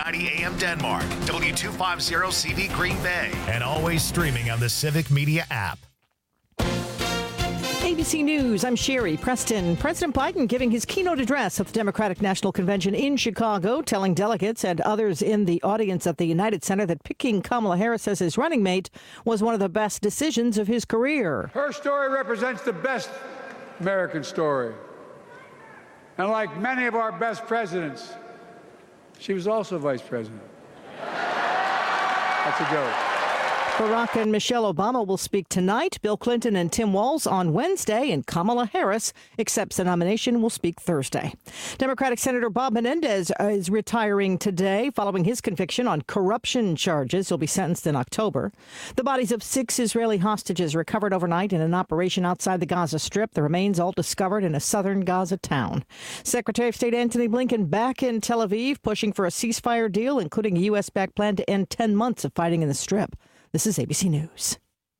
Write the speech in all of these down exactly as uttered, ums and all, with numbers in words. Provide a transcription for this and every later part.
ninety A M Denmark, W two fifty C V Green Bay, and always streaming on the Civic Media app. A B C News, I'm Sherry Preston. President Biden giving his keynote address at the Democratic National Convention in Chicago, telling delegates and others in the audience at the United Center that picking Kamala Harris as his running mate was one of the best decisions of his career. Her story represents the best American story. And like many of our best presidents, she was also vice president. That's a joke. Barack and Michelle Obama will speak tonight. Bill Clinton and Tim Walz on Wednesday, and Kamala Harris accepts the nomination, will speak Thursday. Democratic Senator Bob Menendez is retiring today following his conviction on corruption charges. He'll be sentenced in October. The bodies of six Israeli hostages recovered overnight in an operation outside the Gaza Strip. The remains all discovered in a southern Gaza town. Secretary of State Antony Blinken back in Tel Aviv, pushing for a ceasefire deal, including a U S-backed plan to end ten months of fighting in the Strip. This is A B C News.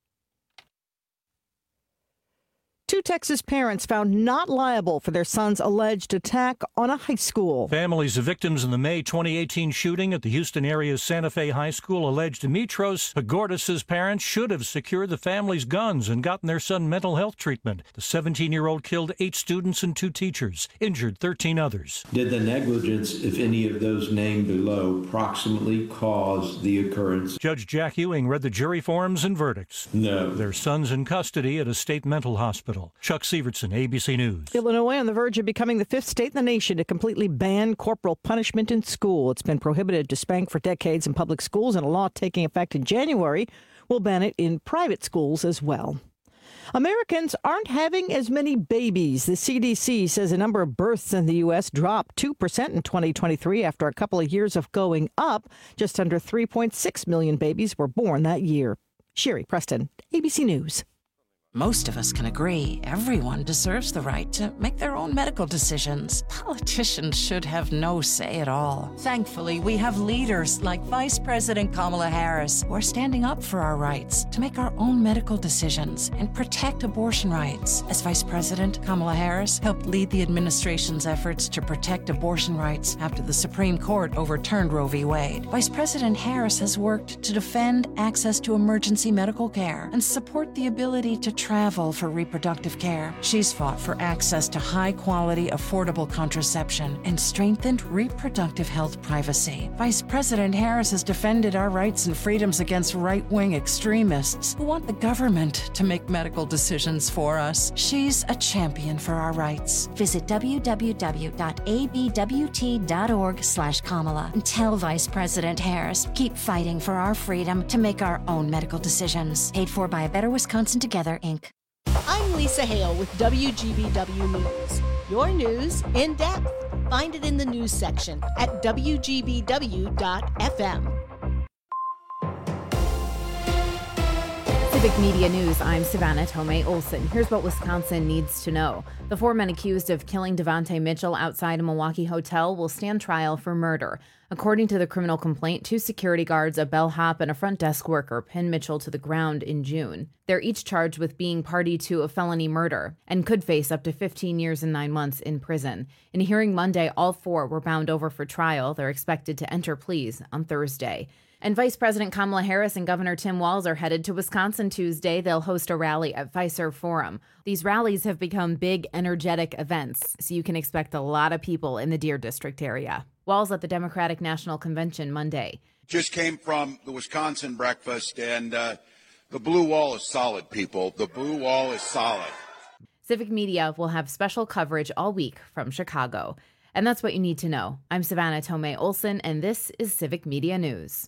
Two Texas parents found not liable for their son's alleged attack on a high school. Families of victims in the May twenty eighteen shooting at the Houston area's Santa Fe High School allege Demetros Pagordis' parents should have secured the family's guns and gotten their son mental health treatment. The seventeen-year-old killed eight students and two teachers, injured thirteen others. Did the negligence, if any of those named below, proximately cause the occurrence? Judge Jack Ewing read the jury forms and verdicts. No. Their son's in custody at a state mental hospital. Chuck Severson, A B C News. Illinois on the verge of becoming the fifth state in the nation to completely ban corporal punishment in school. It's been prohibited to spank for decades in public schools, and a law taking effect in January will ban it in private schools as well. Americans aren't having as many babies. The C D C says the number of births in the U S dropped two percent in twenty twenty-three after a couple of years of going up. Just under three point six million babies were born that year. Sherry Preston, A B C News. Most of us can agree everyone deserves the right to make their own medical decisions. Politicians should have no say at all. Thankfully, we have leaders like Vice President Kamala Harris who are standing up for our rights to make our own medical decisions and protect abortion rights. As Vice President, Kamala Harris helped lead the administration's efforts to protect abortion rights after the Supreme Court overturned Roe v. Wade. Vice President Harris has worked to defend access to emergency medical care and support the ability to travel for reproductive care. She's fought for access to high-quality, affordable contraception and strengthened reproductive health privacy. Vice President Harris has defended our rights and freedoms against right-wing extremists who want the government to make medical decisions for us. She's a champion for our rights. Visit w w w dot a b w t dot org slash Kamala and tell Vice President Harris, keep fighting for our freedom to make our own medical decisions. Paid for by A Better Wisconsin Together, Incorporated. I'm Lisa Hale with W G B W News. Your news in depth. Find it in the news section at w g b w dot f m. Civic Media News, I'm Savannah Tomei Olson. Here's what Wisconsin needs to know. The four men accused of killing Devontae Mitchell outside a Milwaukee hotel will stand trial for murder. According to the criminal complaint, two security guards, a bellhop, and a front desk worker pinned Mitchell to the ground in June. They're each charged with being party to a felony murder and could face up to fifteen years and nine months in prison. In a hearing Monday, all four were bound over for trial. They're expected to enter pleas on Thursday. And Vice President Kamala Harris and Governor Tim Walz are headed to Wisconsin Tuesday. They'll host a rally at Fiserv Forum. These rallies have become big, energetic events, so you can expect a lot of people in the Deer District area. Walz at the Democratic National Convention Monday. Just came from the Wisconsin breakfast, and uh, the blue wall is solid, people. The blue wall is solid. Civic Media will have special coverage all week from Chicago. And that's what you need to know. I'm Savannah Tomei Olson, and this is Civic Media News.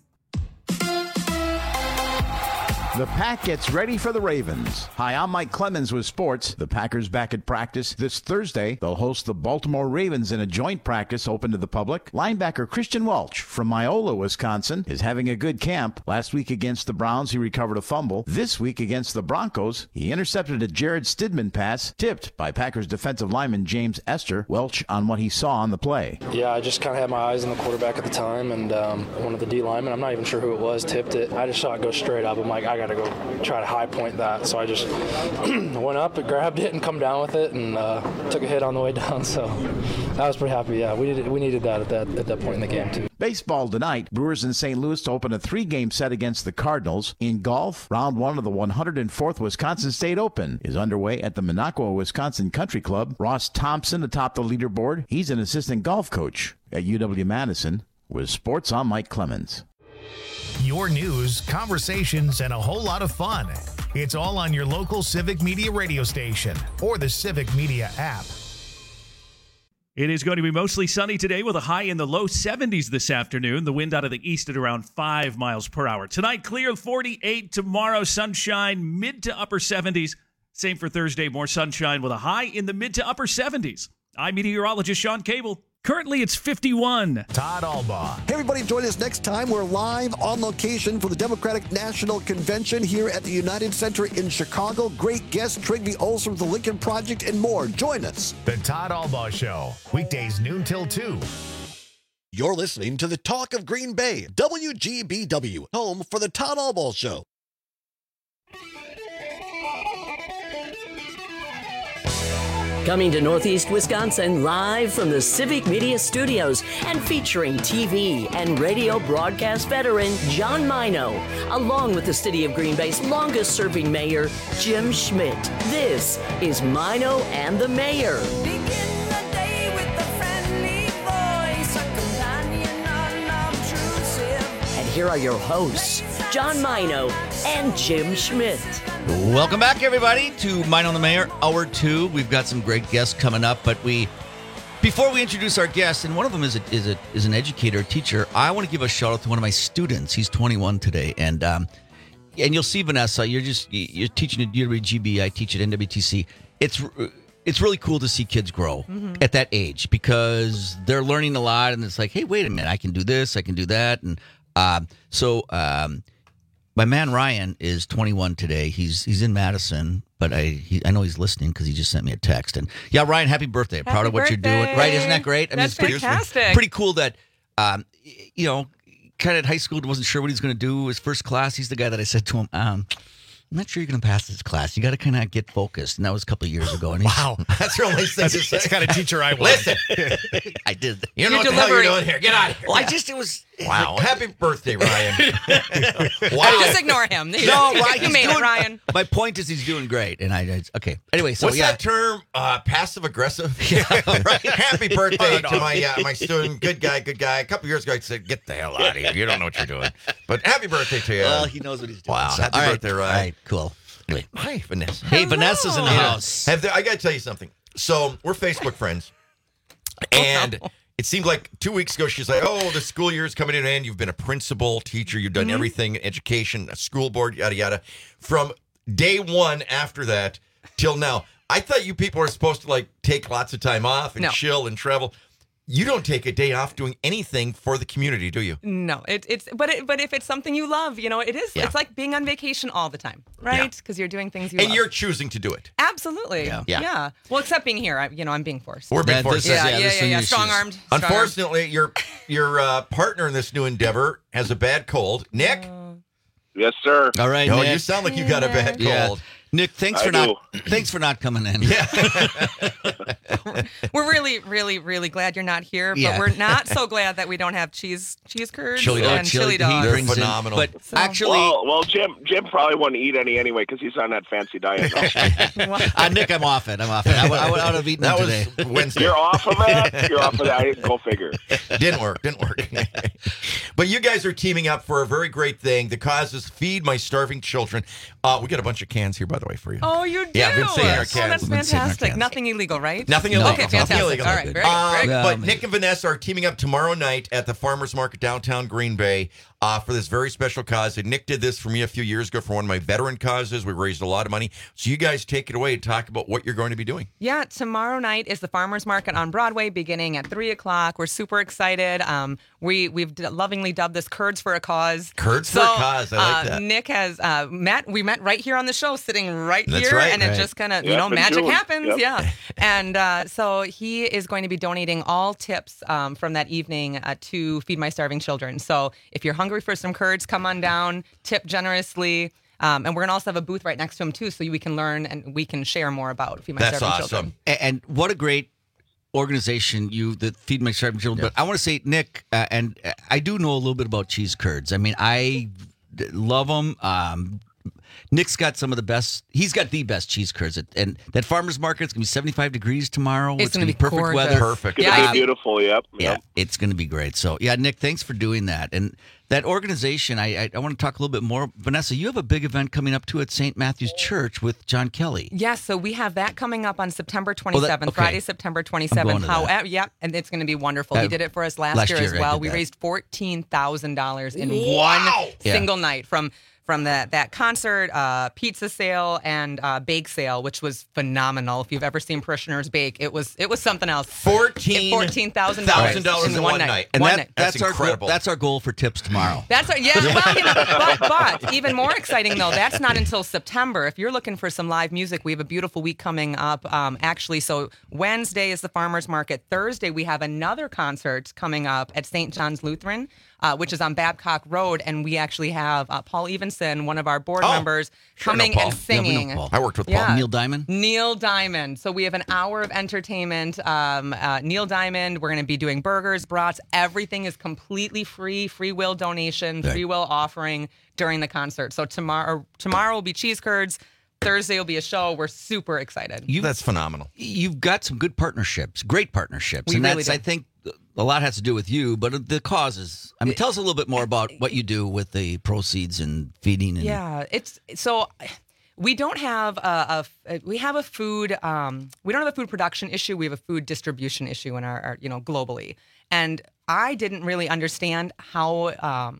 The Pack gets ready for the Ravens. Hi, I'm Mike Clemens with sports. The Packers back at practice this Thursday. They'll host the Baltimore Ravens in a joint practice open to the public. Linebacker Christian Welch from Myola, Wisconsin, is having a good camp. Last week against the Browns, he recovered a fumble. This week against the Broncos, he intercepted a Jared Stidman pass tipped by Packers defensive lineman James Esther. Welch on what he saw on the play. Yeah, I just kind of had my eyes on the quarterback at the time, and um, one of the D linemen, I'm not even sure who it was, tipped it. I just saw it go straight up. I'm like, I got got to go try to high point that. So I just went up and grabbed it and come down with it, and uh, took a hit on the way down. So I was pretty happy. Yeah, we needed we needed that at that at that point in the game too. Baseball tonight, Brewers in Saint Louis to open a three-game set against the Cardinals. In golf, round one of the one hundred fourth Wisconsin State Open is underway at the Minocqua, Wisconsin Country Club. Ross Thompson atop the leaderboard. He's an assistant golf coach at U W-Madison. With sports, I'm Mike Clemens. Your news, conversations, and a whole lot of fun. It's all on your local Civic Media radio station or the Civic Media app. It is going to be mostly sunny today with a high in the low seventies this afternoon. The wind out of the east at around five miles per hour. Tonight, clear forty-eight. Tomorrow, sunshine, mid to upper seventies. Same for Thursday, more sunshine with a high in the mid to upper seventies. I'm meteorologist Sean Cable. Currently, it's fifty-one. Todd Albaugh. Hey, everybody, join us next time. We're live on location for the Democratic National Convention here at the United Center in Chicago. Great guests, Trygve Olsen from the Lincoln Project, and more. Join us. The Todd Albaugh Show, weekdays noon till two. You're listening to the Talk of Green Bay, W G B W, home for the Todd Albaugh Show. Coming to Northeast Wisconsin live from the Civic Media Studios and featuring T V and radio broadcast veteran John Mino, along with the City of Green Bay's longest-serving mayor, Jim Schmidt. This is Mino and the Mayor. Begin the day with a friendly voice, a companion unobtrusive. And here are your hosts, John Mino and Jim Schmidt. Welcome back, everybody, to Mine on the Mayor, Hour two. We've got some great guests coming up, but we, before we introduce our guests, and one of them is a, is a, is an educator, a teacher, I want to give a shout out to one of my students. He's twenty-one today, and um, and you'll see Vanessa. You're just you're teaching at U W G B. I teach at N W T C. It's it's really cool to see kids grow mm-hmm. at that age because they're learning a lot, and it's like, hey, wait a minute, I can do this, I can do that, and uh, so. Um, My man Ryan is twenty-one today. He's he's in Madison, but I he, I know he's listening because he just sent me a text. And yeah, Ryan, happy birthday! Happy Proud of what birthday. you're doing, right? Isn't that great? I That's mean, it's pretty, fantastic. Pretty cool that um, you know, kind of at high school wasn't sure what he's going to do. His first class, he's the guy that I said to him, um, I'm not sure you're going to pass this class. You got to kind of get focused. And that was a couple of years ago. And wow, that's real nice thing to say. That's the kind of teacher I was. Listen, I did. You know what the hell you're doing here. Get out of here. Well, I just, it was. Wow. Happy birthday, Ryan. Wow. Just ignore him. No, you, Ryan, you made doing, it, Ryan. My point is he's doing great. And I, I okay. Anyway, so What's yeah. that term? Uh, passive aggressive? Yeah, right. Happy birthday to my uh, my student. Good guy, good guy. A couple years ago, I said, get the hell out of here. You don't know what you're doing. But happy birthday to you. Well, he knows what he's doing. Wow. So, happy all right, birthday, Ryan. All right, cool. Anyway, hi, Vanessa. Hey, Vanessa's in the Yeah. house. Have there, I got to tell you something. So we're Facebook friends. And it seemed like two weeks ago, she's like, oh, the school year is coming to an end. You've been a principal, teacher. You've done Mm-hmm. everything, education, a school board, yada, yada. From day one after that till now, I thought you people were supposed to, like, take lots of time off and No. chill and travel. You don't take a day off doing anything for the community, do you? No, it, it's but it, but if it's something you love, you know, it is. Yeah. It's like being on vacation all the time, right? Because you're doing things you And love. you're choosing to do it. Absolutely. Yeah. Yeah. Yeah. Well, except being here, I, you know, I'm being forced. We're being That- forced. this is- Yeah, yeah, yeah, this yeah, thing yeah. is Strong just- armed. Unfortunately, your your uh, partner in this new endeavor has a bad cold. Nick? Yes, sir. All right, No, Nick. you sound like you got a bad Yeah. cold. Nick, thanks I for do. not thanks for not coming in. Yeah. We're really, really, really glad you're not here, but Yeah. we're not so glad that we don't have cheese cheese curds Chili dog. and chili, he dogs. brings in- phenomenal. But So- actually, Well, well, Jim, Jim probably wouldn't eat any anyway because he's on that fancy diet. uh, Nick, I'm off it. I'm off it. I, would- I would I would have eaten That them was today. Wednesday. You're off of that. You're off of that. Go figure. Didn't work. Didn't work. But you guys are teaming up for a very great thing. The cause is Feed My Starving Children. Uh, we got a bunch of cans here, by the way, for you. Oh, you do? Yeah, I've been saving our Oh, cans. that's We've been saving our fantastic. cans. Nothing illegal, right? Nothing No. illegal. Okay, Nothing fantastic. illegal. All right, very Uh, good. Yeah, but man. Nick and Vanessa are teaming up tomorrow night at the Farmers Market downtown Green Bay uh, for this very special cause. And Nick did this for me a few years ago for one of my veteran causes. We raised a lot of money. So you guys take it away and talk about what you're going to be doing. Yeah, tomorrow night is the Farmers Market on Broadway, beginning at three o'clock. We're super excited. Um, we we've d- lovingly dubbed this "Curds for a Cause." Curds for So, a Cause. I like uh, that. Nick has uh, met. We met right here on the show, sitting right That's here, right. and it Right. just kind of you Yep, know in magic June. happens. Yep. Yeah, and uh, so he is going to be donating all tips um, from that evening uh, to Feed My Starving Children. So if you're hungry for some curds, come on down, tip generously. Um, and we're going to also have a booth right next to him, too, so we can learn and we can share more about Feed My That's Starving awesome. Children. And, and what a great organization, you, the Feed My Starving Children. But I want to say, Nick, uh, and I do know a little bit about cheese curds. I mean, I love them. Um, Nick's got some of the best. He's got the best cheese curds, and that farmers market is going to be seventy-five degrees tomorrow. It's, it's going to be perfect gorgeous. weather. Perfect. It's Yeah, gonna I be see- beautiful. Yep. Yeah, yep. it's going to be great. So, yeah, Nick, thanks for doing that. And that organization, I, I I want to talk a little bit more. Vanessa, you have a big event coming up too at Saint Matthew's Church with John Kelly. Yes, so we have that coming up on September twenty-seventh, okay. Friday, September I'm twenty-seventh. going to that. However, yep, and it's going to be wonderful. Uh, he did it for us last, last year, year as I well. did We that. raised fourteen thousand dollars in Wow. one Yeah. single night from from that that concert, uh, pizza sale, and uh, bake sale, which was phenomenal. If you've ever seen parishioners bake, it was it was something else. Fourteen fourteen thousand thousand dollars in one night. And one that, night. that's, That's our incredible. goal, that's our goal for tips tomorrow. That's a, yeah, well, you know, but, but even more exciting though, that's not until September. If you're looking for some live music, we have a beautiful week coming up. Um, actually, so Wednesday is the farmers market. Thursday we have another concert coming up at Saint John's Lutheran, uh, which is on Babcock Road, and we actually have uh, Paul Evenson, one of our board Oh, members, sure, I know coming Paul. and Yeah, we know singing. Paul. I worked with Yeah. Paul. Neil Diamond? Neil Diamond. So we have an hour of entertainment. Um, uh, Neil Diamond. We're going to be doing burgers, brats. Everything is completely free. Free will donation. Right. Free will offering during the concert. So tomorrow, tomorrow will be cheese curds. Thursday will be a show. We're super excited. You, That's phenomenal. You've got some good partnerships, great partnerships. We and really that's, do. I think, a lot has to do with you, but the causes. I mean, tell us a little bit more about what you do with the proceeds and feeding. And Yeah, it's so we don't have a, a we have a food um, we don't have a food production issue. We have a food distribution issue in our, our you know globally, and I didn't really understand how. Um,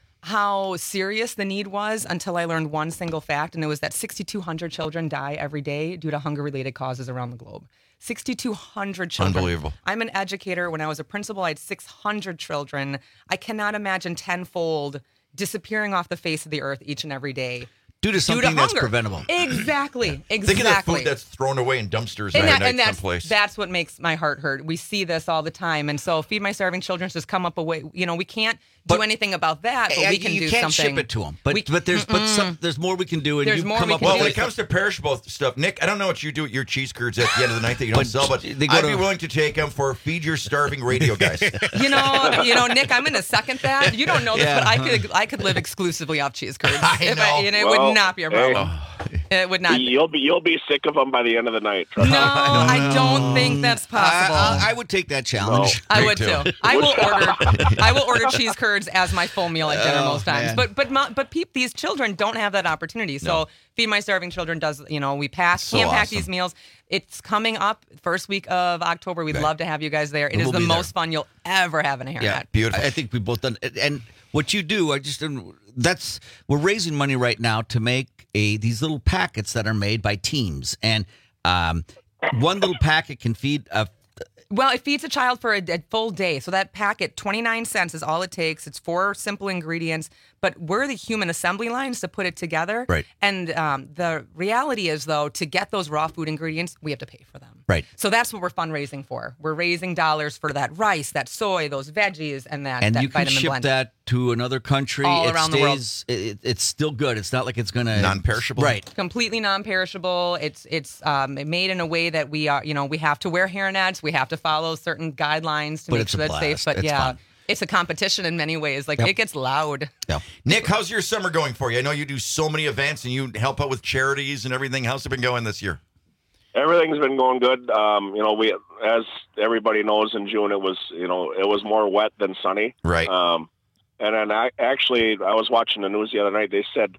how serious the need was until I learned one single fact, and it was that sixty-two hundred children die every day due to hunger-related causes around the globe. sixty-two hundred children. Unbelievable. I'm an educator. When I was a principal, I had six hundred children. I cannot imagine tenfold disappearing off the face of the earth each and every day. due to Due something to that's hunger. preventable. Exactly. Exactly. Think of the food that's thrown away in dumpsters and, every that, night and that's, someplace. that's what makes my heart hurt. We see this all the time. And so Feed My Starving Children's just come up a way, you know, we can't do But- anything about that, but Yeah, we can you do can't something. ship it to them, but We- but there's but some, there's more we can do, and There's you more come we up can Well, with when do. it comes to perishable stuff, Nick, I don't know what you do at your cheese curds at the end of the night that you don't But sell, but they go I'd to- be willing to take them for Feed Your Starving Radio guys. You know, you know, Nick, I'm going to second that. You don't know this, Yeah. but I could, I could live exclusively off cheese curds. I If know. and it Well, would not be a hey. problem. It would not. Be. You'll be you'll be sick of them by the end of the night. Trust No, me. I don't think that's possible. I, I, I would take that challenge. I Me would too. too. I will order. I will order cheese curds as my full meal at dinner Oh, most times. man. But but my, but peop, these children don't have that opportunity. So No. Feed My Starving Children does. You know, we pack So hand pack awesome. these meals. It's coming up first week of October. We'd Right. love to have you guys there. It And is we'll the be there. most fun you'll ever have in a hairnet. Yeah, Beautiful. I, I think we've both done. And what you do, I just that's we're raising money right now to make a these little packets that are made by teams, and um, one little packet can feed a. Well, it feeds a child for a, a full day. So that packet, twenty-nine cents is all it takes. It's four simple ingredients, but we're the human assembly lines to put it together. Right. And um, the reality is, though, to get those raw food ingredients, we have to pay for them. Right. So that's what we're fundraising for. We're raising dollars for that rice, that soy, those veggies, and that, And that you can vitamin ship blend. that to another country. All it around the world. stays, It, it's still good. It's not like it's going to Non-perishable? Right. Completely non-perishable. It's it's um, made in a way that we are, you know, we have to wear hairnets. We have to follow certain guidelines to But make it's sure a that's safe. blast. But It's yeah, fun. it's a competition in many ways. Like Yep. it gets loud. Yeah. Nick, how's your summer going for you? I know you do so many events and you help out with charities and everything. How's it been going this year? Everything's been going good. Um, you know, we as everybody knows, in June it was you know it was more wet than sunny. Right. Um, and then I actually I was watching the news the other night. They said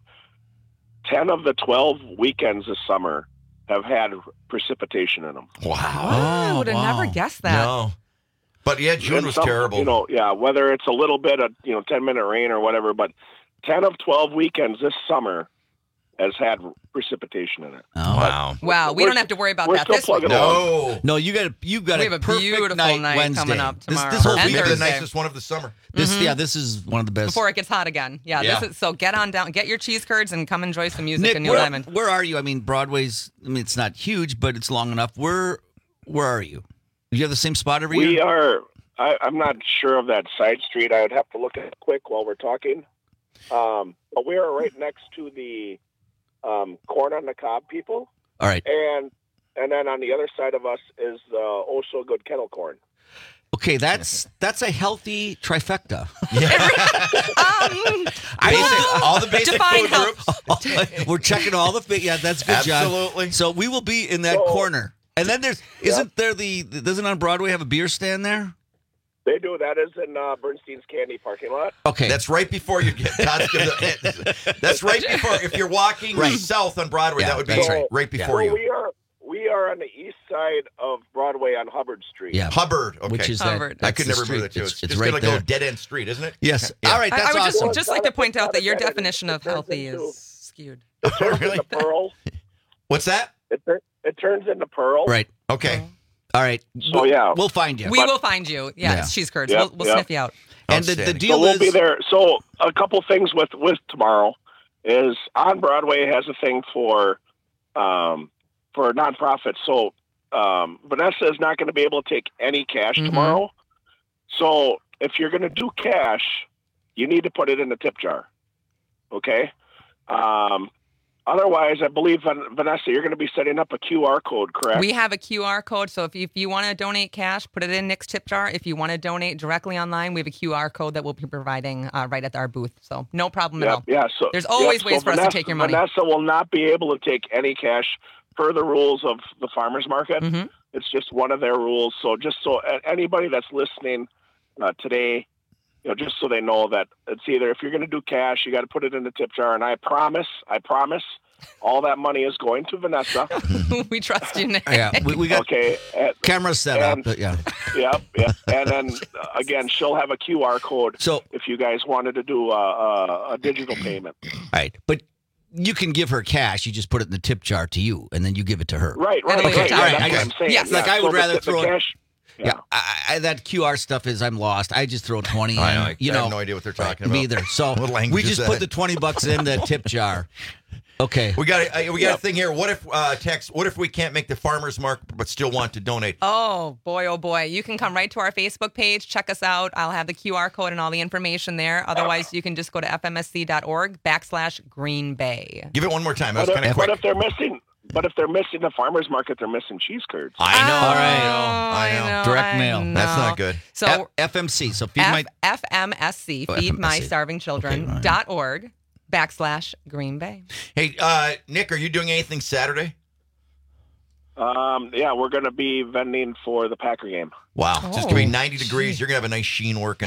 ten of the twelve weekends this summer have had precipitation in them. Wow. I would have wow. never guessed that. No. But yeah, June And was some- terrible. You know, yeah, whether it's a little bit of you know ten minute rain or whatever, but ten of twelve weekends this summer has had precipitation in it. Oh. Wow. Wow, we We're don't have to worry about we're that still this week. plugging along. No. No, you got a you got We a have a perfect beautiful night, night Wednesday. coming up This, tomorrow. this whole And Maybe week, the Thursday. nicest one of the summer. this yeah, this is one of the best. Before it gets hot again. Yeah, Yeah. This is, so get on down, get your cheese curds and come enjoy some music Nick, in Neil where, Diamond. where are you? I mean, Broadway's. I mean, it's not huge, but it's long enough. Where where are you? Do you have the same spot every We year? are. I, I'm not sure of that side street. I would have to look at it quick while we're talking. Um, but we are right next to the um, corn on the cob people. All right. And and then on the other side of us is the oh so good kettle corn. Okay, that's that's a healthy trifecta. um, Basic- all the basic define food health. groups. We're checking all the. Yeah, that's good, John. Absolutely. So we will be in that So- corner, and then there's isn't there the doesn't on Broadway have a beer stand there? They do. That is in uh, Bernstein's Candy parking lot. Okay, That's right before you get. Todd's gonna- that's right before. If you're walking Right. south on Broadway, Yeah, that would be that's right, right. before So you. we are we are on the east side of Broadway on Hubbard Street. yeah. Hubbard. Okay. Which is Hubbard. that? I could that's never the remember that street. too. It's, It's, it's just right gonna there. go dead end street, isn't it? Yes. Yeah. All right. I, That's I would awesome. just, just like to point out that your definition of healthy is skewed. It turns Really? into pearl. What's that? It, tur- it turns into pearl. Right. Okay. All right. So, yeah. we'll find you. We will find you. Yeah, Yeah. it's cheese curds. Yep, we'll we'll yep. sniff you out. and the, the Outstanding. deal So we'll is be there. So a couple things with with tomorrow is on Broadway has a thing for um, for nonprofits. So um, Vanessa is not going to be able to take any cash Mhm. tomorrow. So if you're going to do cash, you need to put it in the tip jar. Okay. Um, otherwise, I believe Van- Vanessa, you're going to be setting up a Q R code, correct? We have a Q R code, so if you, if you want to donate cash, put it in Nick's tip jar. If you want to donate directly online, we have a Q R code that we'll be providing uh, right at our booth. So no problem at Yeah, all. yeah. So There's always yeah, so ways for us Vanessa, to take your money. Vanessa will not be able to take any cash per the rules of the farmers market. Mhm. It's just one of their rules. So just so a- anybody that's listening uh, today, you know, just so they know that it's either if you're going to do cash, you got to put it in the tip jar. And I promise, I promise, all that money is going to Vanessa. We trust you, Nick. yeah. We, we got Okay. And, cameras set and- up. But yeah. yeah, yeah. And then uh, again, she'll have a Q R code. So if you guys wanted to do a, a, a digital payment. right, but you can give her cash. You just put it in the tip jar to you, and then you give it to her. Right, right, Okay, right. all Yeah, right, that's I what got- I'm saying. yes, like, I So would the- rather the throw it- cash. Yeah, I, I, that Q R stuff is I'm lost. I just throw twenty. I in, know. I, You I know, have no idea what they're talking me about. either. So What language we is just that? put the twenty bucks in the tip jar. Okay. We got a, we got Yep. a thing here. What if uh, text? What if we can't make the farmers market but still want to donate? Oh, boy, oh, boy. You can come right to our Facebook page. Check us out. I'll have the Q R code and all the information there. Otherwise, you can just go to f m s c dot org backslash Green Bay. Give it one more time. That was But kind if, of but quick. if they're missing, but if they're missing the farmers market, they're missing cheese curds. I know. All right. I know. I know. Direct I mail. know. That's not good. So F- FMC. So feed F- my. FMSC, Oh, Feed F M S My C. Starving Children Okay, all right. dot org backslash Green Bay. Hey, uh, Nick, are you doing anything Saturday? Um, yeah, we're going to be vending for the Packer game. Wow. It's just gonna be Oh, ninety degrees. You're gonna have a nice sheen working.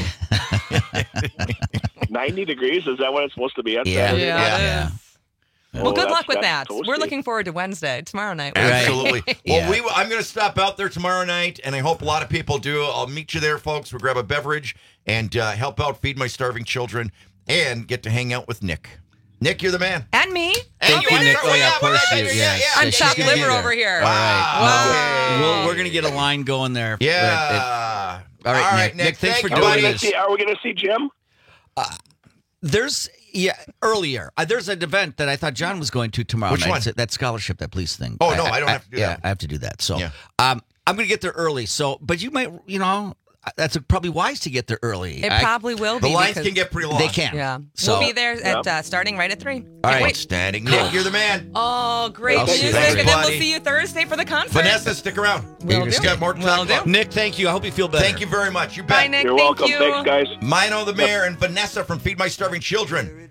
ninety degrees? Is that what it's supposed to be at? Yeah. Saturday? Yeah, it Yeah. is. Oh, Well, good that's- luck with that's that. toasty. We're looking forward to Wednesday, tomorrow night. Absolutely. Yeah. Well, we I'm going to stop out there tomorrow night, and I hope a lot of people do. I'll meet you there, folks. We'll grab a beverage and uh, help out feed my starving children and get to hang out with Nick. Nick, you're the man. And me. Thank you, Nick. Oh, yeah, of course you. yeah, Yes. yeah. I'm Yeah, she's chopped gonna be liver there. over here. All right. Wow. Well, we'll- we're going to get a line going there. Yeah. All right, All right, Nick. Nick, Nick, thanks thank for you, Are we doing gonna this. see? Are we going to see Jim? There's yeah earlier. Uh, there's an event that I thought John was going to tomorrow Which night. one? It's that scholarship, that police thing. Oh, no, I don't have to do yeah, that. I have to do that. So, Yeah. um, I'm going to get there early. So, but you might, you know, that's probably wise to get there early. It I- probably will The be. lines because- can get pretty long. They can. Yeah. So, we'll be there at uh, starting right at three. Can't All right. wait. Outstanding. Nick, you're the man. Oh, great I'll see you music. Thursday. And then we'll Buddy. see you Thursday for the concert. Vanessa, stick around. Will He's do. got more to Will talk do. about. Nick, thank you. I hope you feel better. Thank you very much. You bet. Bye, Nick. You're Thank welcome. you. Thanks, guys. Mino the mayor and Vanessa from Feed My Starving Children.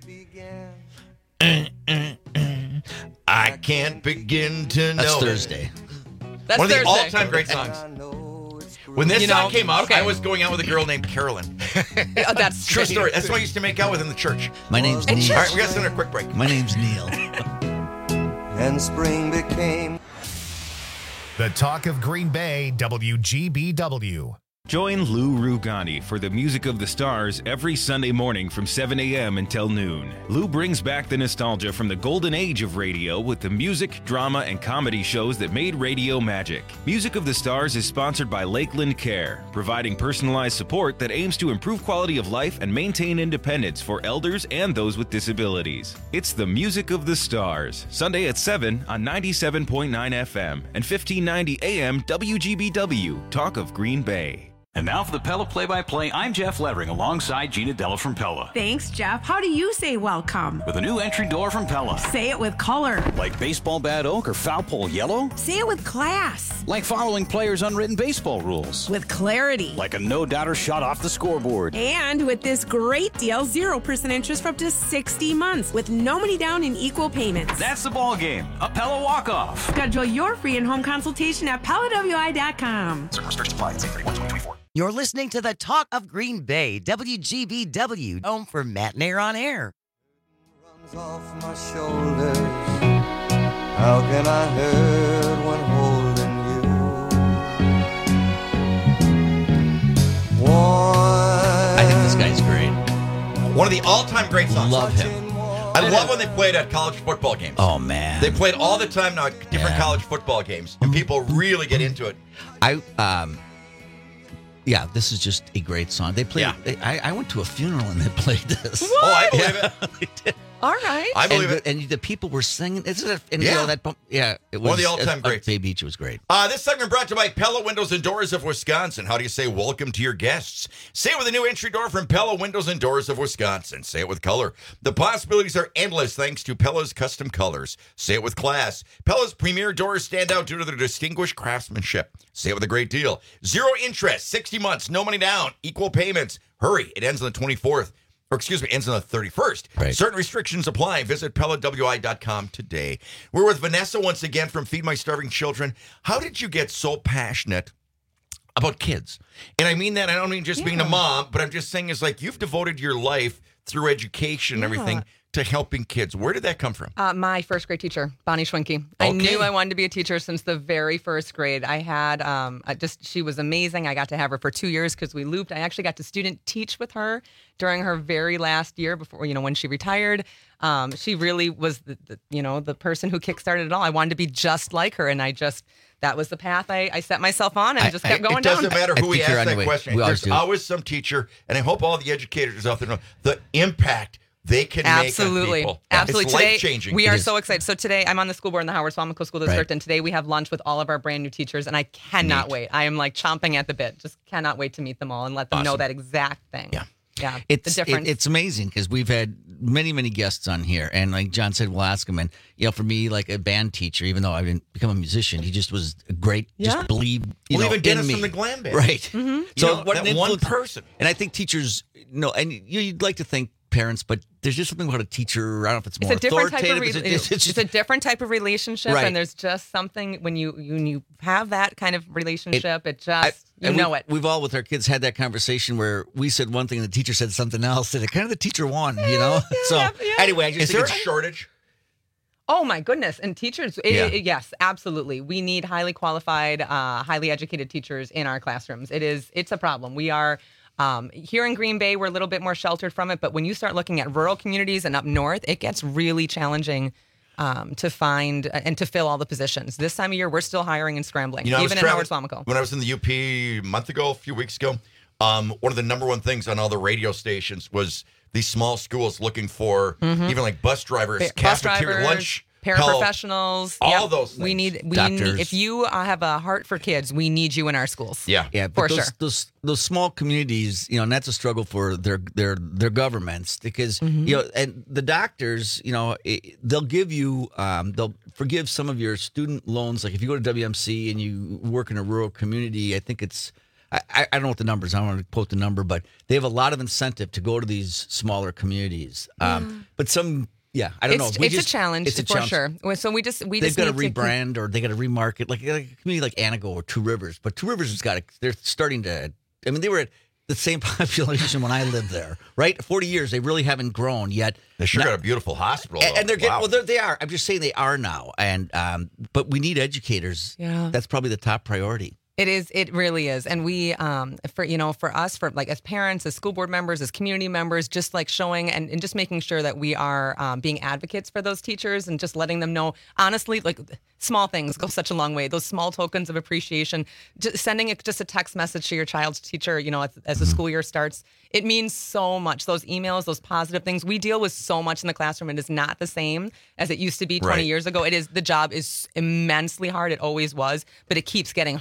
I can't begin to know. That's Thursday. That's One of the Thursday. all-time great songs. When this You song know, came out, okay. I was going out with a girl named Carolyn. Oh, that's True story. That's who I used to make out with in the church. My name's In Neil. All right, we got to send a quick break. My name's Neil. And spring became The Talk of Green Bay, W G B W. Join Lou Rugani for the Music of the Stars every Sunday morning from seven a.m. until noon. Lou brings back the nostalgia from the golden age of radio with the music, drama, and comedy shows that made radio magic. Music of the Stars is sponsored by Lakeland Care, providing personalized support that aims to improve quality of life and maintain independence for elders and those with disabilities. It's the Music of the Stars, Sunday at seven on ninety-seven point nine F M and fifteen ninety A M W G B W, Talk of Green Bay. And now for the Pella play-by-play, I'm Jeff Levering alongside Gina Della from Pella. Thanks, Jeff. How do you say welcome? With a new entry door from Pella. Say it with color. Like baseball bat oak or foul pole yellow? Say it with class. Like following players' unwritten baseball rules. With clarity. Like a no-doubter shot off the scoreboard. And with this great deal, zero percent interest for up to sixty months with no money down and equal payments. That's the ball game. A Pella walk-off. Schedule your free in-home consultation at Pella W I dot com. Certain restrictions apply. It's thirty-one twenty twenty-four. You're listening to the Talk of Green Bay, W G B W, home for Matt and Air on Air. Runs off my shoulders. How can I hurt when holding you? One. I think this guy's great. One of the all-time great songs. Love him. I love when they played at college football games. Oh, man. They played all the time now at different Yeah. college football games, and people really get into it. I um, yeah, this is just a great song. They played. Yeah. They, I, I went to a funeral and they played this. What? Oh, I believe Yeah, it. they did. All right. I believe and it. The, and the people were singing. Isn't it? And Yeah. You know, that bump, yeah. It was One of the all-time uh, greats. Bay Beach was great. Uh, this segment brought to you by Pella Windows and Doors of Wisconsin. How do you say welcome to your guests? Say it with a new entry door from Pella Windows and Doors of Wisconsin. Say it with color. The possibilities are endless thanks to Pella's custom colors. Say it with class. Pella's premier doors stand out due to their distinguished craftsmanship. Say it with a great deal. Zero interest, sixty months, no money down, equal payments. Hurry, it ends on the twenty-fourth. Or excuse me, ends on the thirty-first. Right. Certain restrictions apply. Visit Pella W I dot com today. We're with Vanessa once again from Feed My Starving Children. How did you get so passionate about kids? And I mean that, I don't mean just being a Yeah. mom, but I'm just saying it's like you've devoted your life through education and Yeah. everything to helping kids. Where did that come from? Uh, my first grade teacher, Bonnie Schwinke. I Okay. knew I wanted to be a teacher since the very first grade. I had um, I just she was amazing. I got to have her for two years because we looped. I actually got to student teach with her during her very last year before you know when she retired. Um, she really was the, the you know the person who kickstarted it all. I wanted to be just like her, and I just that was the path I, I set myself on and I- just kept I- going It doesn't down. matter I who we think you're ask on that your way. question. We always There's do. always some teacher, and I hope all the educators out there know the impact they can Absolutely. make on people. Absolutely. It's Today, life-changing. we It are is. so excited. So today I'm on the school board in the Howard Swamico School District, Right. and today we have lunch with all of our brand new teachers, and I cannot Neat. wait. I am like chomping at the bit. Just cannot wait to meet them all and let them know Awesome. that exact thing. Yeah. Yeah. It's the it- difference. it's amazing because we've had many many guests on here, and like John said, we'll ask him. And you know, for me, like a band teacher, even though I didn't become a musician, he just was a great. Yeah. Just believe, you Well, know, even in Dennis me. from the Glam Band. right? Mhm. You know, what that an one influence- person. And I think teachers, you know, and you, you'd like to think parents, but there's just something about a teacher. I don't know if it's It's more a different type of authoritative. re- it's, it's, it's, a different type of relationship, Right. and there's just something when you you, when you have that kind of relationship, it, just I- you and know we, it. We've all with our kids had that conversation where we said one thing and the teacher said something else, and it kind of the teacher won, you know. so yeah, yeah. anyway, I just Is think there a it's shortage? Oh my goodness! And teachers, it, Yeah. it- yes, absolutely. We need highly qualified, uh, highly educated teachers in our classrooms. It is, it's a problem. We are um, here in Green Bay. We're a little bit more sheltered from it, but when you start looking at rural communities and up north, it gets really challenging um, to find uh, and to fill all the positions. This time of year, we're still hiring and scrambling, You know, I was even in Howard traveling- Swamico. When I was in the U P a month ago, a few weeks ago, um, one of the number one things on all the radio stations was these small schools looking for Mhm. even like bus drivers, Pa- bus cafeteria, drivers, lunch, help, paraprofessionals, all yep. those things. We need, we Doctors. need. If you uh, have a heart for kids, we need you in our schools. Yeah, Yeah, For but those, sure. those those small communities, you know, and that's a struggle for their their their governments because Mm-hmm. you know, and the doctors, you know, it, they'll give you, um, they'll forgive some of your student loans. Like if you go to W M C and you work in a rural community, I think it's. I, I don't know what the numbers. I don't want to quote the number, but they have a lot of incentive to go to these smaller communities. Um, But some, yeah, I don't it's, know. We it's just- a challenge It's a for challenge. sure. Well, So we just we They've just got to need to keep- rebrand or they got to remarket, like, like a community like Anago or Two Rivers. But Two Rivers has got to, they're starting to, I mean, they were at the same population when I lived there, right? forty years, they really haven't grown yet. They sure Not- got a beautiful hospital. and, and they're getting, Wow. well, they're, they are. I'm just saying they are now. And, um, but we need educators. Yeah. That's probably the top priority. It is. It really is. And we, um, for you know, for us, for like as parents, as school board members, as community members, just like showing and, and just making sure that we are um, being advocates for those teachers and just letting them know, honestly, like small things go such a long way. Those small tokens of appreciation, just sending a, just a text message to your child's teacher, you know, as, as the school year starts, it means so much. Those emails, those positive things. We deal with so much in the classroom. It is not the same as it used to be twenty Right. years ago. It is, the job is immensely hard. It always was, but it keeps getting harder.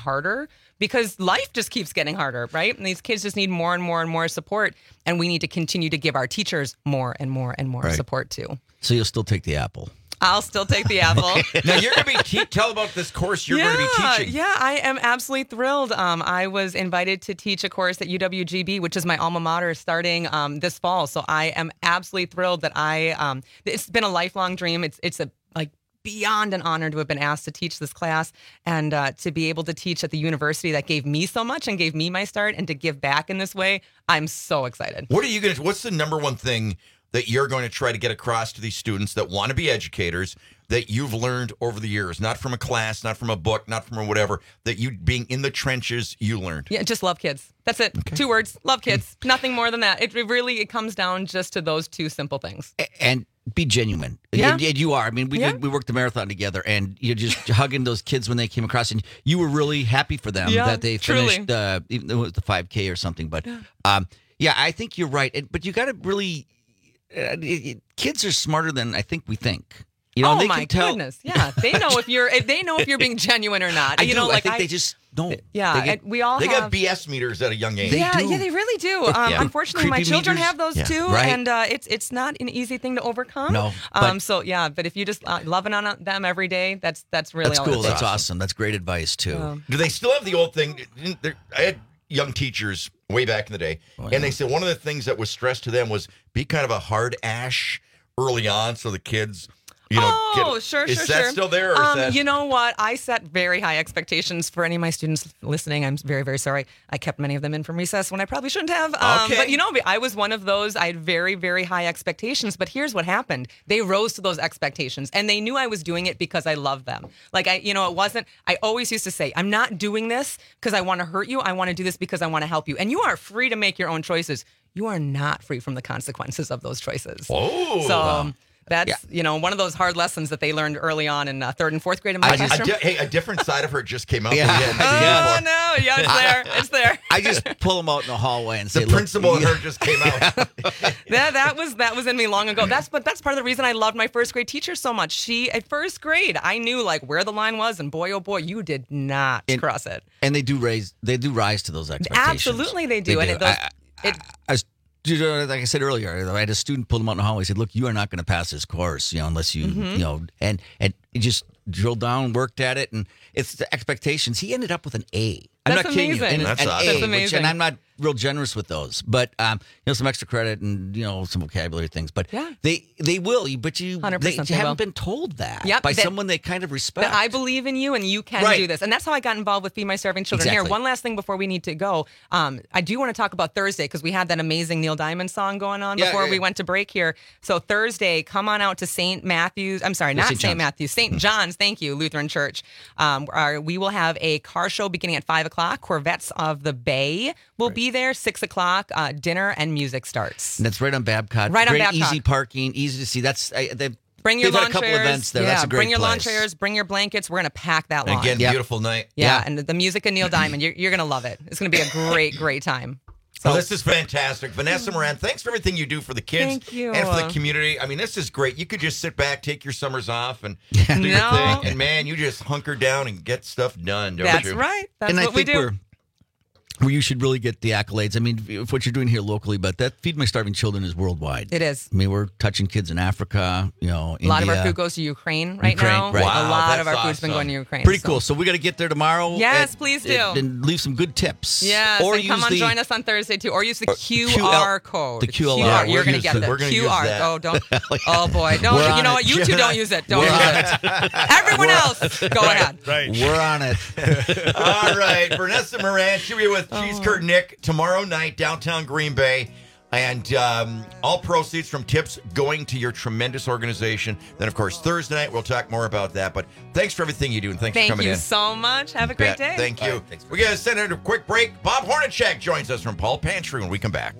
harder because life just keeps getting harder, right? And these kids just need more and more and more support. And we need to continue to give our teachers more and more and more Right. support too. So you'll still take the apple. I'll still take the apple. Now you're going to be te- tell about this course you're yeah, going to be teaching. Yeah, I am absolutely thrilled. Um, I was invited to teach a course at U W G B, which is my alma mater, starting um, this fall. So I am absolutely thrilled that I. Um, it's been a lifelong dream. It's it's a like beyond an honor to have been asked to teach this class and uh, to be able to teach at the university that gave me so much and gave me my start, and to give back in this way. I'm so excited. What are you going to? What's the number one thing that you're going to try to get across to these students that want to be educators that you've learned over the years, not from a class, not from a book, not from a whatever, that you being in the trenches, you learned? Yeah, just love kids. That's it. Two words. Love kids. Nothing more than that. It, it really it comes down just to those two simple things. And be genuine. Yeah. And, and you are. I mean, we Yeah. did, we worked the marathon together, and you're just hugging those kids when they came across, and you were really happy for them Yeah, that they truly. finished, uh, even though it was the five K or something. But um, yeah, I think you're right. It- But you got to really, uh, it- it- kids are smarter than I think we think. You know, oh they my can tell. goodness! Yeah, they know if you're if they know if you're being genuine or not. I you do. know, like I think they just don't. Yeah, They get- and we all They have. got B S meters at a young age. yeah, yeah, they really do. Um, Yeah. Unfortunately, my Creepy children meters. have those Yeah. too, Right. and uh, it's it's not an easy thing to overcome. No, um, but- so yeah, but if you just uh, loving on them every day, that's that's really That's all cool. it That's takes. awesome. That's great advice too. Yeah. Do they still have the old thing? Didn't there- I had young teachers way back in the day, and they said one of the things that was stressed to them was be kind of a hard ash early on, so the kids, you know, Oh, get, sure, is sure, that sure. still there? Or um, is that, You know what? I set very high expectations for any of my students listening. I'm very, very sorry. I kept many of them in from recess when I probably shouldn't have. Um, Okay. But you know, I was one of those. I had very, very high expectations. But here's what happened: they rose to those expectations, and they knew I was doing it because I love them. Like I, you know, it wasn't. I always used to say, "I'm not doing this because I want to hurt you. I want to do this because I want to help you." And you are free to make your own choices. You are not free from the consequences of those choices. Oh. so. Um, That's, you know, one of those hard lessons that they learned early on in uh, third and fourth grade in my I- I classroom. di- hey, a different side of her just came out. Yeah. that we hadn't seen Oh, before. no. Yeah, it's there. It's there. I just pull them out in the hallway and The say, "Look, principal in you- her just came out. that, that was that was in me long ago. That's but that's part of the reason I loved my first grade teacher so much. She, at first grade, I knew like where the line was, and boy, oh boy, you did not And- cross it. And they do raise, they do rise to those expectations. Absolutely, they do. and it, those, I, it, I was, you know, like I said earlier, I had a student pull him out in the hallway. He said, "Look, you are not going to pass this course, you know, unless you, Mhm. you know," and and he just drilled down, worked at it, and it's the expectations. He ended up with an A. I'm That's not kidding you. amazing. And, That's an awesome. A, That's which- amazing. and I'm not real generous with those, but um, you know, some extra credit and you know some vocabulary things. But Yeah. they they will, but you one hundred they, percent you they haven't will. been told that Yep, by that- someone they kind of respect. that I believe in you and you can Right. do this. And that's how I got involved with Feed My Starving Children. Here, Exactly. one last thing before we need to go. Um, I do want to talk about Thursday because we had that amazing Neil Diamond song going on Yeah, before yeah, we yeah. went to break here. So Thursday, come on out to Saint Matthew's. I'm sorry, not Saint Saint John's. Matthew's, Saint John's. Thank you, Lutheran Church. Um, our, we will have a car show beginning at five o'clock. Corvettes of the Bay will be there. Six o'clock. Uh, dinner and music starts. And that's right on Babcock. Right on Great, Babcock. easy parking, easy to see. That's I, they've Bring your they've had lawn a couple chairs. events there. Yeah, That's a great bring your lawn place. chairs. Bring your blankets. We're gonna pack that lawn. Again, Yep. beautiful night. Yeah, Yeah. and the music of Neil Diamond, you're, you're going to love it. It's going to be a great, great time. So this is fantastic. Vanessa Moran, thanks for everything you do for the kids Thank you. and for the community. I mean, this is great. You could just sit back, take your summers off, and do your No. thing. And man, you just hunker down and get stuff done, don't That's you? right. That's and what I we think do. we're where you should really get the accolades. I mean, if what you're doing here locally, but that Feed My Starving Children is worldwide. It is. I mean, we're touching kids in Africa, you know, A lot of our India, food goes to Ukraine right Ukraine, now. right. A Wow, lot of that's our food's been awesome. going to Ukraine. Pretty so- cool. So we got to get there tomorrow. Yes, and- please do. And, and leave some good tips. Yes, or and come use on, the, join us on Thursday too, or use the Or Q Q L R code. the Q L R. Q R. We're You're gonna going to get use the it. We're gonna Q use R. that. Oh, don't. Oh boy, no. We're You on know it. what? You two don't use it. Don't We're use on it. Everyone else, go ahead. Right. We're on it. All right, Vanessa Moran, she'll be with Cheese Oh. Curd Nick tomorrow night, downtown Green Bay. And um, all proceeds from tips going to your tremendous organization. Then, of course, Thursday night, we'll talk more about that. But thanks for everything you do, and thanks Thank for coming you in. so much. Have a great Bet. day. Thank you. All right, thanks for- We're going to send it a quick break. Bob Hornacek joins us from Paul Pantry when we come back.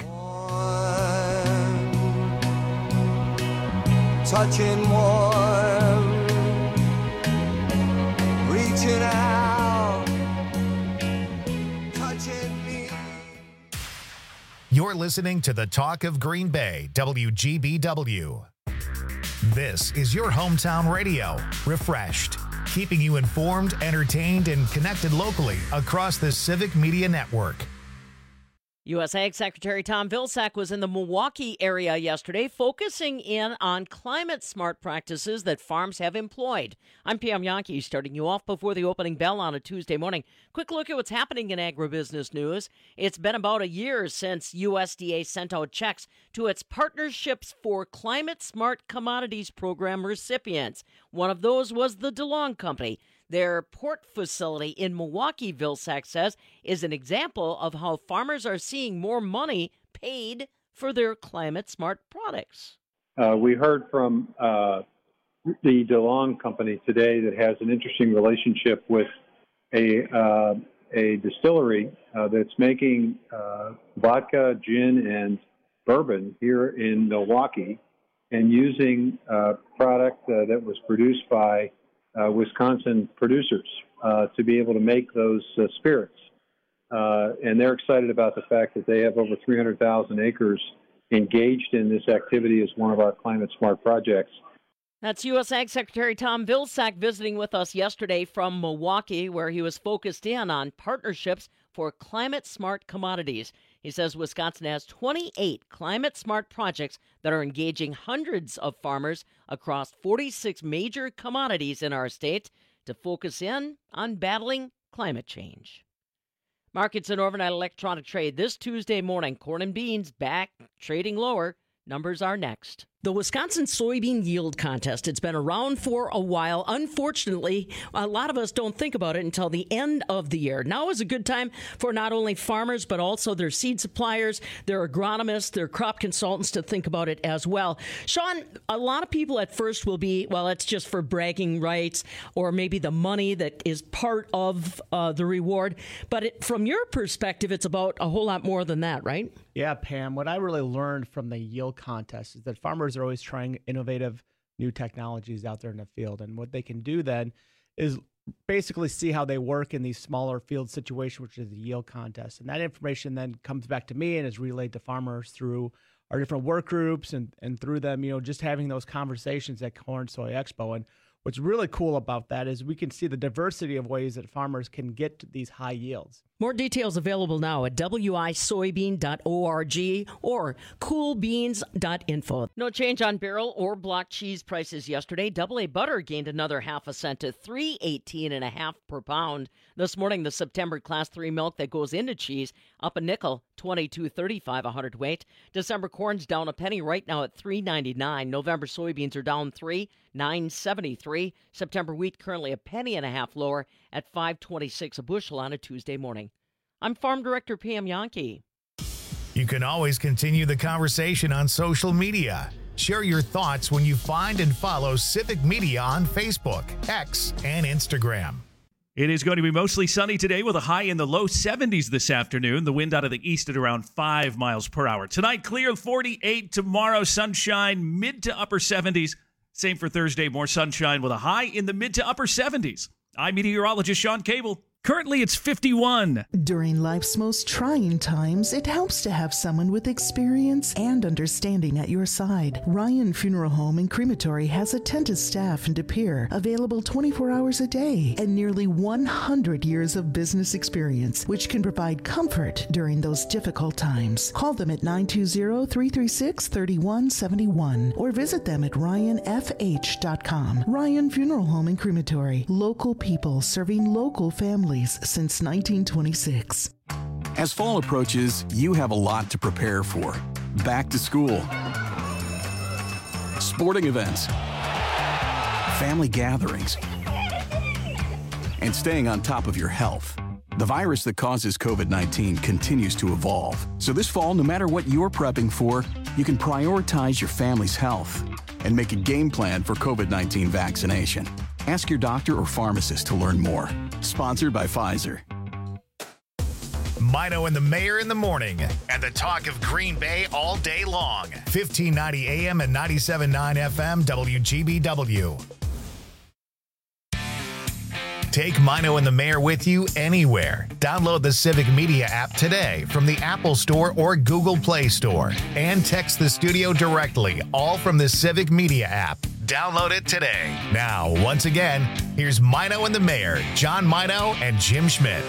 Touching warm, reaching out, touching me. You're listening to the Talk of Green Bay, W G B W. This is your hometown radio, refreshed, keeping you informed, entertained, and connected locally across the Civic Media Network. U S Ag Secretary Tom Vilsack was in the Milwaukee area yesterday, focusing in on climate-smart practices that farms have employed. I'm Pam Yankee, starting you off before the opening bell on a Tuesday morning. Quick look at what's happening in agribusiness news. It's been about a year since U S D A sent out checks to its Partnerships for Climate-Smart Commodities program recipients. One of those was the DeLong Company. Their port facility in Milwaukee, Vilsack says, is an example of how farmers are seeing more money paid for their climate-smart products. Uh, we heard from uh, the DeLong Company today that has an interesting relationship with a uh, a distillery uh, that's making uh, vodka, gin, and bourbon here in Milwaukee, and using a product uh, that was produced by Uh, Wisconsin producers uh, to be able to make those uh, spirits. Uh, and they're excited about the fact that they have over three hundred thousand acres engaged in this activity as one of our climate smart projects. That's U S Ag Secretary Tom Vilsack visiting with us yesterday from Milwaukee, where he was focused in on partnerships for climate-smart commodities. He says Wisconsin has twenty-eight climate-smart projects that are engaging hundreds of farmers across forty-six major commodities in our state to focus in on battling climate change. Markets and overnight electronic trade this Tuesday morning. Corn and beans back trading lower. Numbers are next. The Wisconsin soybean yield contest, it's been around for a while. Unfortunately, a lot of us don't think about it until the end of the year. Now is a good time for not only farmers, but also their seed suppliers, their agronomists, their crop consultants to think about it as well. Sean, a lot of people at first will be, well, it's just for bragging rights or maybe the money that is part of uh, the reward. But it, from your perspective, it's about a whole lot more than that, right? Yeah, Pam, what I really learned from the yield contest is that farmers are always trying innovative new technologies out there in the field. And what they can do then is basically see how they work in these smaller field situations, which is the yield contest. And that information then comes back to me and is relayed to farmers through our different work groups and, and through them, you know, just having those conversations at Corn Soy Expo. And what's really cool about that is we can see the diversity of ways that farmers can get to these high yields. More details available now at w i soybean dot org or cool beans dot info. No change on barrel or block cheese prices yesterday. Double A butter gained another half a cent to three eighteen and a half per pound. This morning, the September class three milk that goes into cheese up a nickel, twenty-two thirty-five a hundred weight. December corn's down a penny right now at three ninety-nine. November soybeans are down three, nine seventy-three. September wheat currently a penny and a half lower at five twenty-six a bushel on a Tuesday morning. I'm Farm Director Pam Yankee. You can always continue the conversation on social media. Share your thoughts when you find and follow Civic Media on Facebook, X, and Instagram. It is going to be mostly sunny today with a high in the low seventies this afternoon. The wind out of the east at around five miles per hour. Tonight, clear forty-eight. Tomorrow, sunshine, mid to upper seventies. Same for Thursday, more sunshine with a high in the mid to upper seventies. I'm meteorologist Sean Cable. Currently, it's fifty-one. During life's most trying times, it helps to have someone with experience and understanding at your side. Ryan Funeral Home and Crematory has attentive staff in De Pere, available twenty-four hours a day, and nearly one hundred years of business experience, which can provide comfort during those difficult times. Call them at nine two zero, three three six, three one seven one or visit them at ryan f h dot com. Ryan Funeral Home and Crematory, local people serving local families since nineteen twenty-six. As fall approaches, you have a lot to prepare for. Back to school, sporting events, family gatherings, and staying on top of your health. The virus that causes covid nineteen continues to evolve. So this fall, no matter what you're prepping for, you can prioritize your family's health and make a game plan for covid nineteen vaccination. Ask your doctor or pharmacist to learn more. Sponsored by Pfizer. Mino and the Mayor in the morning, and the talk of Green Bay all day long. fifteen ninety A M and ninety-seven point nine F M W G B W. Take Mino and the Mayor with you anywhere. Download the Civic Media app today from the Apple Store or Google Play Store. And text the studio directly, all from the Civic Media app. Download it today. Now, once again, here's Mino and the Mayor, John Mino and Jim Schmidt.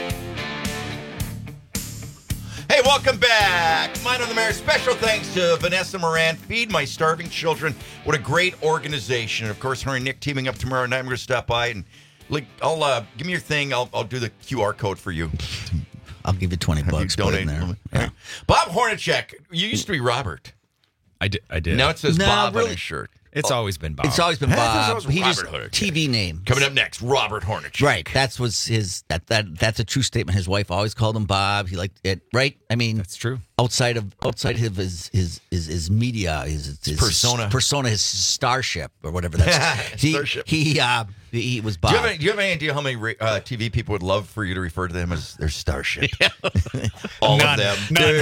Hey, welcome back. Mine on the Mayor. Special thanks to Vanessa Moran, Feed My Starving Children. What a great organization. And of course, her and Nick teaming up tomorrow night. I'm going to stop by and like, I'll uh, give me your thing. I'll I'll do the Q R code for you. I'll give you twenty bucks. You Put it in donate. there. Yeah. Bob Hornacek. You used to be Robert. I did. I did. Now it says No, Bob on really. his shirt. It's Oh. always been Bob. It's always been Huh? It's Bob. always He Robert just Hornacek. T V name. Coming up next, Robert Hornacek. Right. That's was his. That that that's a true statement. His wife always called him Bob. He liked it. Right. I mean, That's true. outside of outside of his his his, his media, his, his persona. persona, his starship or whatever. That's he, Starship. He uh he was Bob. Do you, have any, do you have any idea how many ra- uh, T V people would love for you to refer to them as their Starship? All None. of them. None.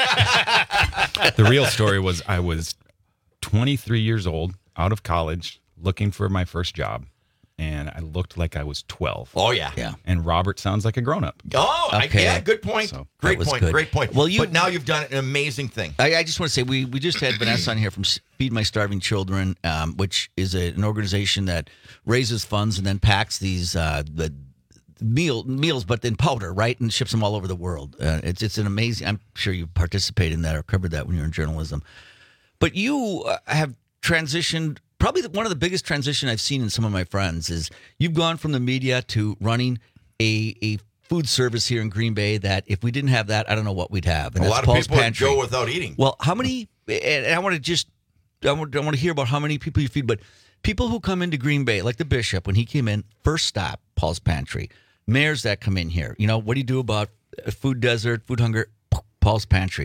The real story was I was twenty-three years old, out of college, looking for my first job, and I looked like I was twelve. Oh, yeah. Yeah. And Robert sounds like a grown-up. Oh, I- Okay. yeah, good point. So, great that was point. good. Great point. Well, you- but now you've done an amazing thing. I, I just want to say we, we just had Vanessa on here from Feed My Starving Children, um, which is a, an organization that raises funds and then packs these uh, the meal meals, but in powder, right, and ships them all over the world. Uh, it's it's an amazing. I'm sure you participate in that or covered that when you're in journalism. But you uh, have transitioned. Probably the, one of the biggest transition I've seen in some of my friends is you've gone from the media to running a a food service here in Green Bay. That if we didn't have that, I don't know what we'd have. And A that's lot of Paul's people would Pantry. go without eating. Well, how many? And I want to just, I want, I want to hear about how many people you feed. But people who come into Green Bay, like the bishop, when he came in, first stop, Paul's Pantry. Mayors that come in here, you know, what do you do about food desert, food hunger? Paul's Pantry.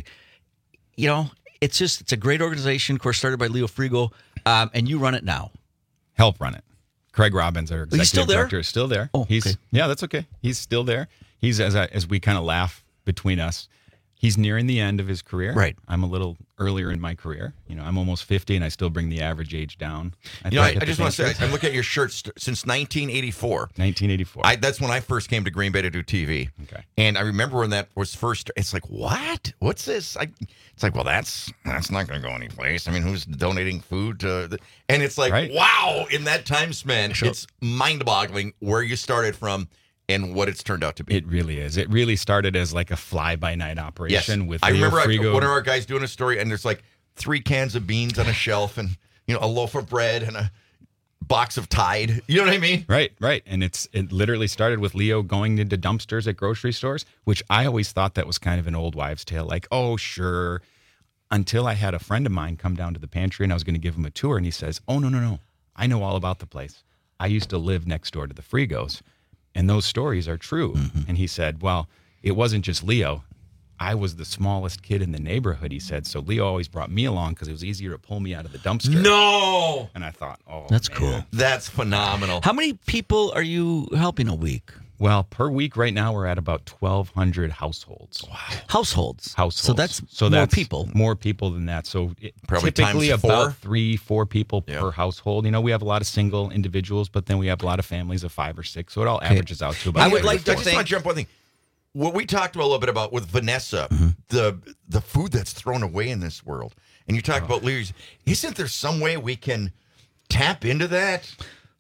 You know, it's just, it's a great organization. Of course, started by Leo Frigo, um, and you run it now. Help run it. Craig Robbins, our executive he's still there? director, is still there. Oh, he's okay. yeah, that's okay. He's still there. He's as I, as we kind of laugh between us. He's nearing the end of his career. Right. I'm a little earlier in my career. You know, I'm almost fifty, and I still bring the average age down. You know, I, think, I at just the want to same say, I'm looking at your shirt st- since nineteen eighty-four. nineteen eighty-four. I, that's when I first came to Green Bay to do T V. Okay. And I remember when that was first, it's like, what? What's this? I, it's like, well, that's that's not going to go anyplace. I mean, who's donating food to the, and it's like, Right. wow, in that time span, Sure. it's mind-boggling where you started from and what it's turned out to be. It really is. It really started as like a fly-by-night Yes. operation with I Leo remember I, Frigo. one of our guys doing a story, and there's like three cans of beans on a shelf and, you know, a loaf of bread and a box of Tide. You know what I mean? Right, right. And it's it literally started with Leo going into dumpsters at grocery stores, which I always thought that was kind of an old wives' tale. Like, oh, sure. Until I had a friend of mine come down to the pantry and I was going to give him a tour. And he says, oh, no, no, no. I know all about the place. I used to live next door to the Frigos. And those stories are true. Mm-hmm. And he said, well, it wasn't just Leo. I was the smallest kid in the neighborhood, he said. So Leo always brought me along because it was easier to pull me out of the dumpster. No. And I thought, oh, That's man. cool. That's phenomenal. How many people are you helping a week? Well, per week right now, we're at about twelve hundred households. Wow. Households. Households. So that's so more that's people. More people than that. So it, Probably typically times about four? three, four people Yeah. per household. You know, we have a lot of single individuals, but then we have a lot of families of five or six. So it all averages out to about. I would I like to just think- want to jump one thing. What we talked about a little bit about with Vanessa, Mm-hmm. the the food that's thrown away in this world, and you talk about leaders. Isn't there some way we can tap into that?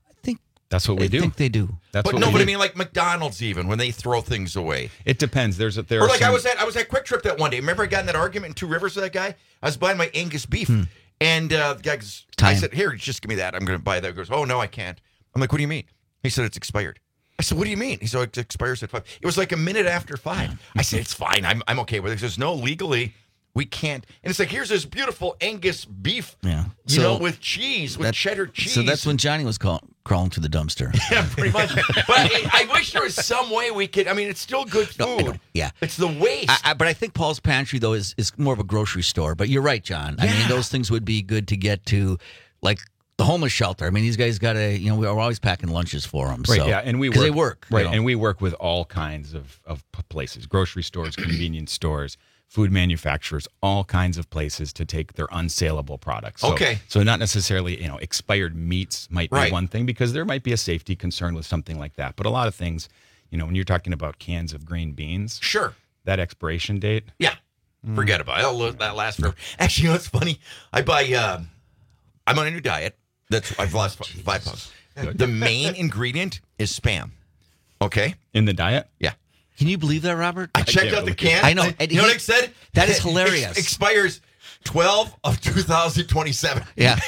That's what we I do. think they do. That's but what no, we but do. I mean, like McDonald's, even when they throw things away. It depends. There's a there. Or are like I some- was at I was at Quick Trip that one day. Remember I got in that argument in Two Rivers with that guy? I was buying my Angus beef, and uh, the guy goes, I Time. said, "Here, just give me that. I'm going to buy that." He goes, "Oh no, I can't." I'm like, "What do you mean?" He said, "It's expired." I said, "What do you mean?" He said, "It expires at five." It was like a minute after five. I said, "It's fine. I'm I'm okay with it." He says, "No, legally." We can't. And it's like, here's this beautiful Angus beef, Yeah. you So know, with cheese, with that- cheddar cheese. So that's when Johnny was call, crawling to the dumpster. Yeah, pretty much. But I, I wish there was some way we could. I mean, it's still good food. No, I know. Yeah. It's the waste. I, I, but I think Paul's Pantry, though, is, is more of a grocery store. But you're right, John. I mean, Yeah. those things would be good to get to, like the homeless shelter. I mean, these guys got to, you know, we're always packing lunches for them. Right, so, yeah, and we work, because they work, you right, know. and we work with all kinds of, of p- places, grocery stores, convenience stores, food manufacturers, all kinds of places to take their unsaleable products. So, Okay. so not necessarily, you know, expired meats might be Right. one thing because there might be a safety concern with something like that. But a lot of things, you know, when you're talking about cans of green beans, sure, that expiration date, Yeah. Forget about it. That'll, that lasts forever. Actually, you know what's funny? I buy, uh, I'm on a new diet. That's I've lost five, five pounds. The main ingredient is Spam. Okay? In the diet? Yeah. Can you believe that, Robert? I checked out the can. I know. I, And you know he- what I said? That is It hilarious. ex- expires twelve of two thousand twenty-seven. Yeah.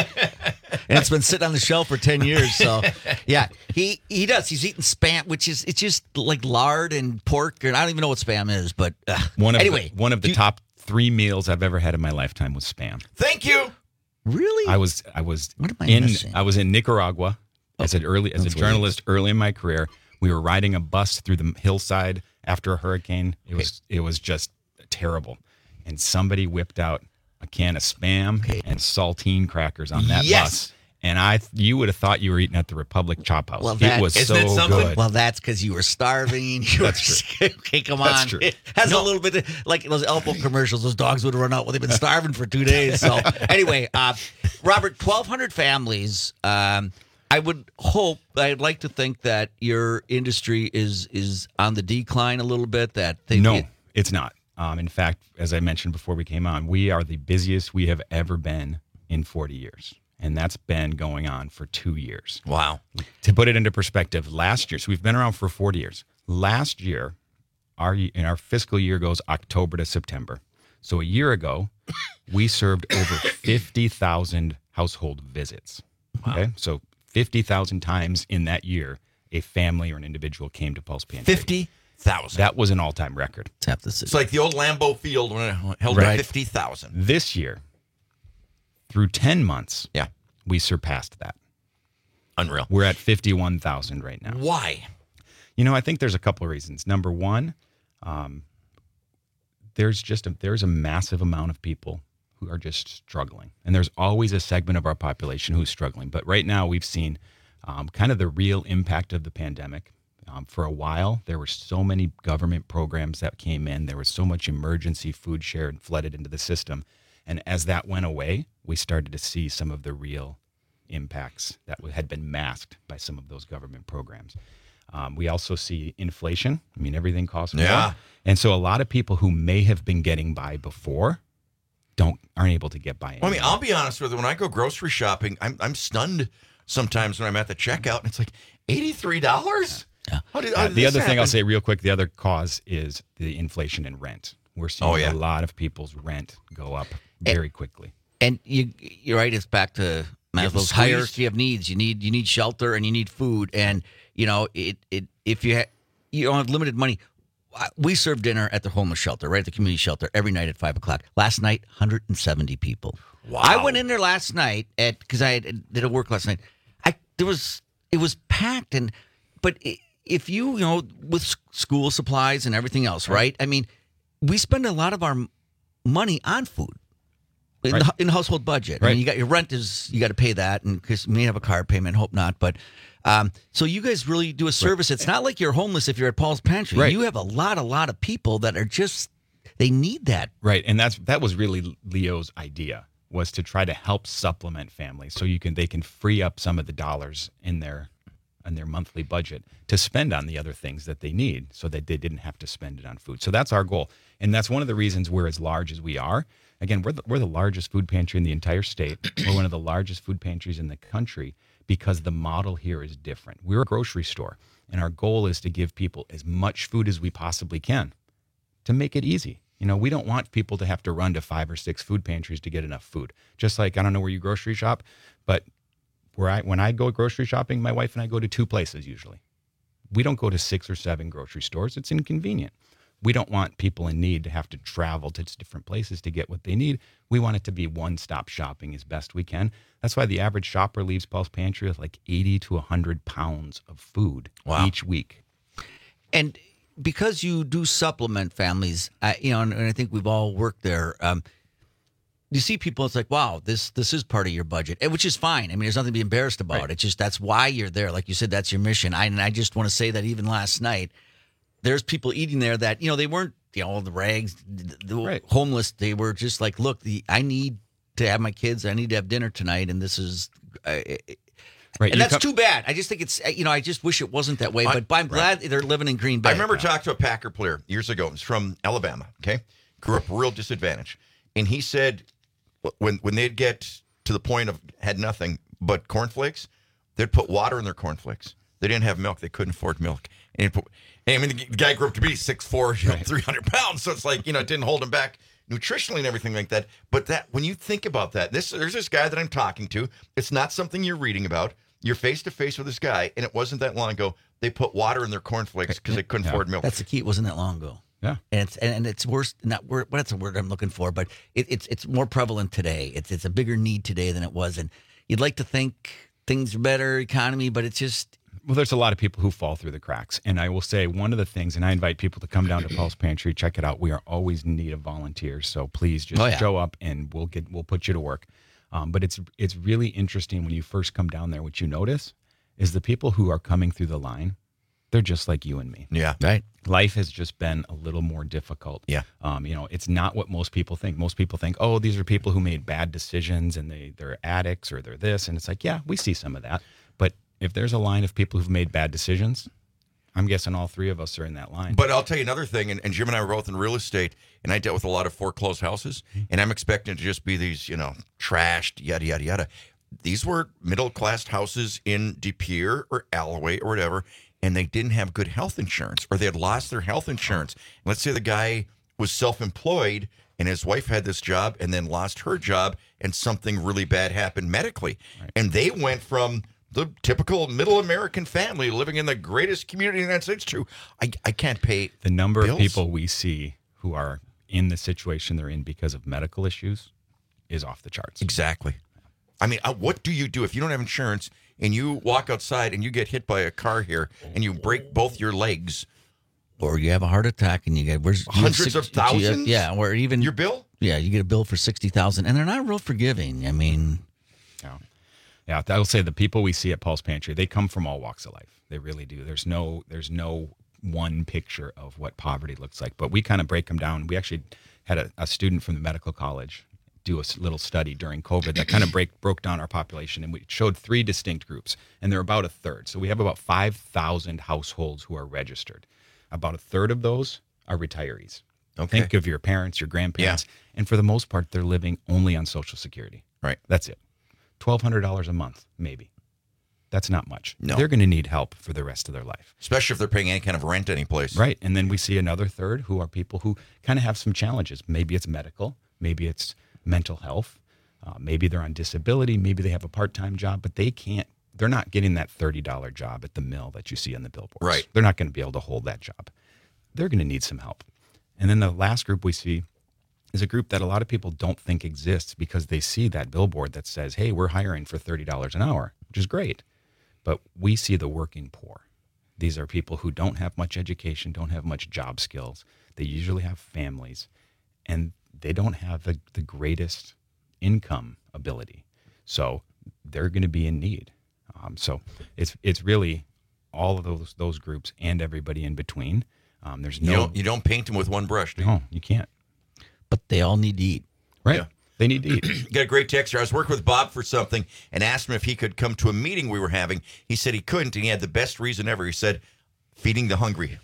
And it's been sitting on the shelf for ten years. So, yeah, he he does. He's eating Spam, which is, it's just like lard and pork. And I don't even know what Spam is, but uh, One of anyway. the, one of the top three meals I've ever had in my lifetime was Spam. Thank you. Really? I was I was What am I in missing? I was in Nicaragua as an early as a that's journalist early in my career. We were riding a bus through the hillside after a hurricane. It was it was just terrible. And somebody whipped out a can of Spam and saltine crackers on that Yes. bus. And I you would have thought you were eating at the Republic Chop House. Well, that- it was Isn't so it something? good. Well, that's because you were starving. You That's were, okay, come on. That's true. It has a little bit of, like those Elpo commercials. Those dogs would run out. Well, they've been starving for two days. So anyway, uh, Robert, twelve hundred families. Um, I would hope, I'd like to think that your industry is is on the decline a little bit. That they No, it's not. Um, in fact, as I mentioned before we came on, we are the busiest we have ever been in forty years. And that's been going on for two years. Wow. To put it into perspective, last year, so we've been around for forty years. Last year, our in our fiscal year goes October to September. So a year ago, we served over fifty thousand household visits. Okay? So fifty thousand times in that year, a family or an individual came to Pulse Pantry. fifty thousand. That was an all-time record. It's like the old Lambeau Field when it held Right. fifty thousand. This year, through ten months, yeah, we surpassed that. Unreal. We're at fifty-one thousand right now. Why? You know, I think there's a couple of reasons. Number one, um, there's just a, there's a massive amount of people who are just struggling, and there's always a segment of our population who's struggling. But right now, we've seen um, kind of the real impact of the pandemic. Um, for a while, there were so many government programs that came in. There was so much emergency food share and flooded into the system. And as that went away, we started to see some of the real impacts that had been masked by some of those government programs. Um, we also see inflation. I mean, everything costs more. Yeah. And so a lot of people who may have been getting by before don't aren't able to get by anymore. Well, I mean, I'll be honest with you. When I go grocery shopping, I'm I'm stunned sometimes when I'm at the checkout, and it's like eighty-three dollars. Yeah. How did, how Uh, did the this other thing I'll happen? say real quick, the other cause is the inflation in rent. We're seeing Oh, yeah. a lot of people's rent go up very quickly. And you, you're right. It's back to Getting Maslow's hierarchy squeezed. of needs. You need you need shelter and you need food. And you know it it if you ha- you don't have limited money. uh, We serve dinner at the homeless shelter, right at the community shelter, every night at five o'clock. Last night, one hundred seventy people. Wow. I went in there last night at because I had, did a work last night. I there was it was packed and but i if you you know with s- school supplies and everything else, right? I mean, we spend a lot of our m- money on food. In, Right. the, in the household budget, I Right. mean, you got your rent is you got to pay that, and because you may have a car payment, hope not. But um, so you guys really do a service. It's not like you're homeless if you're at Paul's Pantry. Right. You have a lot, a lot of people that are just they need that. Right, and that's that was really Leo's idea, was to try to help supplement families so you can they can free up some of the dollars in their in their monthly budget to spend on the other things that they need, so that they didn't have to spend it on food. So that's our goal, and that's one of the reasons we're as large as we are. Again, we're the, we're the largest food pantry in the entire state. We're one of the largest food pantries in the country because the model here is different. We're a grocery store, and our goal is to give people as much food as we possibly can to make it easy. You know, we don't want people to have to run to five or six food pantries to get enough food. Just like, I don't know where you grocery shop, but where I when I go grocery shopping, my wife and I go to two places usually. We don't go to six or seven grocery stores. It's inconvenient. We don't want people in need to have to travel to different places to get what they need. We want it to be one-stop shopping as best we can. That's why the average shopper leaves Pulse Pantry with like eighty to one hundred pounds of food Wow. each week. And because you do supplement families, I, you know, and, and I think we've all worked there. Um, you see people, it's like, wow, this this is part of your budget, and which is fine. I mean, there's nothing to be embarrassed about. Right. It's just that's why you're there. Like you said, that's your mission. I, and I just want to say that even last night, there's people eating there that, you know, they weren't, you know, the rags, the, the Right. homeless. They were just like, look, the I need to have my kids. I need to have dinner tonight, and this is. Uh, Right, and you that's come- too bad. I just think it's, you know, I just wish it wasn't that way. I- But, but I'm glad they're living in Green Bay. I remember talking to a Packer player years ago. It was from Alabama. Okay, grew up real disadvantaged, and he said when when they'd get to the point of had nothing, but cornflakes, they'd put water in their cornflakes. They didn't have milk. They couldn't afford milk. And, put, and I mean, the guy grew up to be six foot four, you know, three hundred pounds. So it's like, you know, it didn't hold him back nutritionally and everything like that. But that when you think about that, this there's this guy that I'm talking to. It's not something you're reading about. You're face to face with this guy, and it wasn't that long ago. They put water in their cornflakes because they couldn't Yeah. afford milk. That's the key. It wasn't that long ago. Yeah, and it's and, and it's worse. Not word. What's the word I'm looking for? But it, it's it's more prevalent today. It's it's a bigger need today than it was. And you'd like to think things are better, economy, but it's just. Well, there's a lot of people who fall through the cracks. And I will say one of the things, and I invite people to come down to Paul's Pantry, check it out. We are always in need of volunteers. So please just Oh, yeah. show up and we'll get we'll put you to work. Um, but it's it's really interesting when you first come down there, what you notice is the people who are coming through the line, they're just like you and me. Yeah. Right. Life has just been a little more difficult. Yeah. Um, you know, it's not what most people think. Most people think, oh, these are people who made bad decisions and they, they're addicts or they're this. And it's like, yeah, we see some of that. But if there's a line of people who've made bad decisions, I'm guessing all three of us are in that line. But I'll tell you another thing, and, and Jim and I were both in real estate, and I dealt with a lot of foreclosed houses, and I'm expecting to just be these, you know, trashed, yada, yada, yada. These were middle-class houses in De Pere or Alloway or whatever, and they didn't have good health insurance, or they had lost their health insurance. Let's say the guy was self-employed, and his wife had this job and then lost her job, and something really bad happened medically. Right. And they went from the typical middle American family living in the greatest community in the United States to, I, I can't pay the number bills. of people we see who are in the situation they're in because of medical issues is off the charts. Exactly. I mean, uh, what do you do if you don't have insurance and you walk outside and you get hit by a car here and you break both your legs? Or you have a heart attack and you get where's you have Hundreds six- of thousands? Yeah, or even your bill. Yeah, you get a bill for sixty thousand, and they're not real forgiving. I mean, yeah, yeah. I will say the people we see at Paul's Pantry, they come from all walks of life. They really do. There's no, there's no one picture of what poverty looks like, but we kind of break them down. We actually had a, a student from the medical college do a s- little study during COVID that kind of break broke down our population, and we showed three distinct groups, and they're about a third. So we have about five thousand households who are registered. About a third of those are retirees. Okay. Think of your parents, your grandparents, and for the most part, they're living only on Social Security. Right. That's it. twelve hundred dollars a month, maybe. That's not much. No. They're going to need help for the rest of their life. Especially if they're paying any kind of rent anyplace. Right. And then we see another third who are people who kind of have some challenges. Maybe it's medical. Maybe it's mental health. Uh, maybe they're on disability. Maybe they have a part-time job, but they can't, they're not getting that thirty dollars job at the mill that you see on the billboards. Right. They're not going to be able to hold that job. They're going to need some help. And then the last group we see is a group that a lot of people don't think exists because they see that billboard that says, hey, we're hiring for thirty dollars an hour, which is great. But we see the working poor. These are people who don't have much education, don't have much job skills. They usually have families, and they don't have the, the greatest income ability. So they're going to be in need. Um, so it's it's really all of those those groups and everybody in between. Um, there's no You don't, you don't paint them with one brush, do you? no, you can't. but they all need to eat. Right? Yeah. They need to eat. Got a great text here. I was working with Bob for something and asked him if he could come to a meeting we were having. He said he couldn't, and he had the best reason ever. He said, feeding the hungry.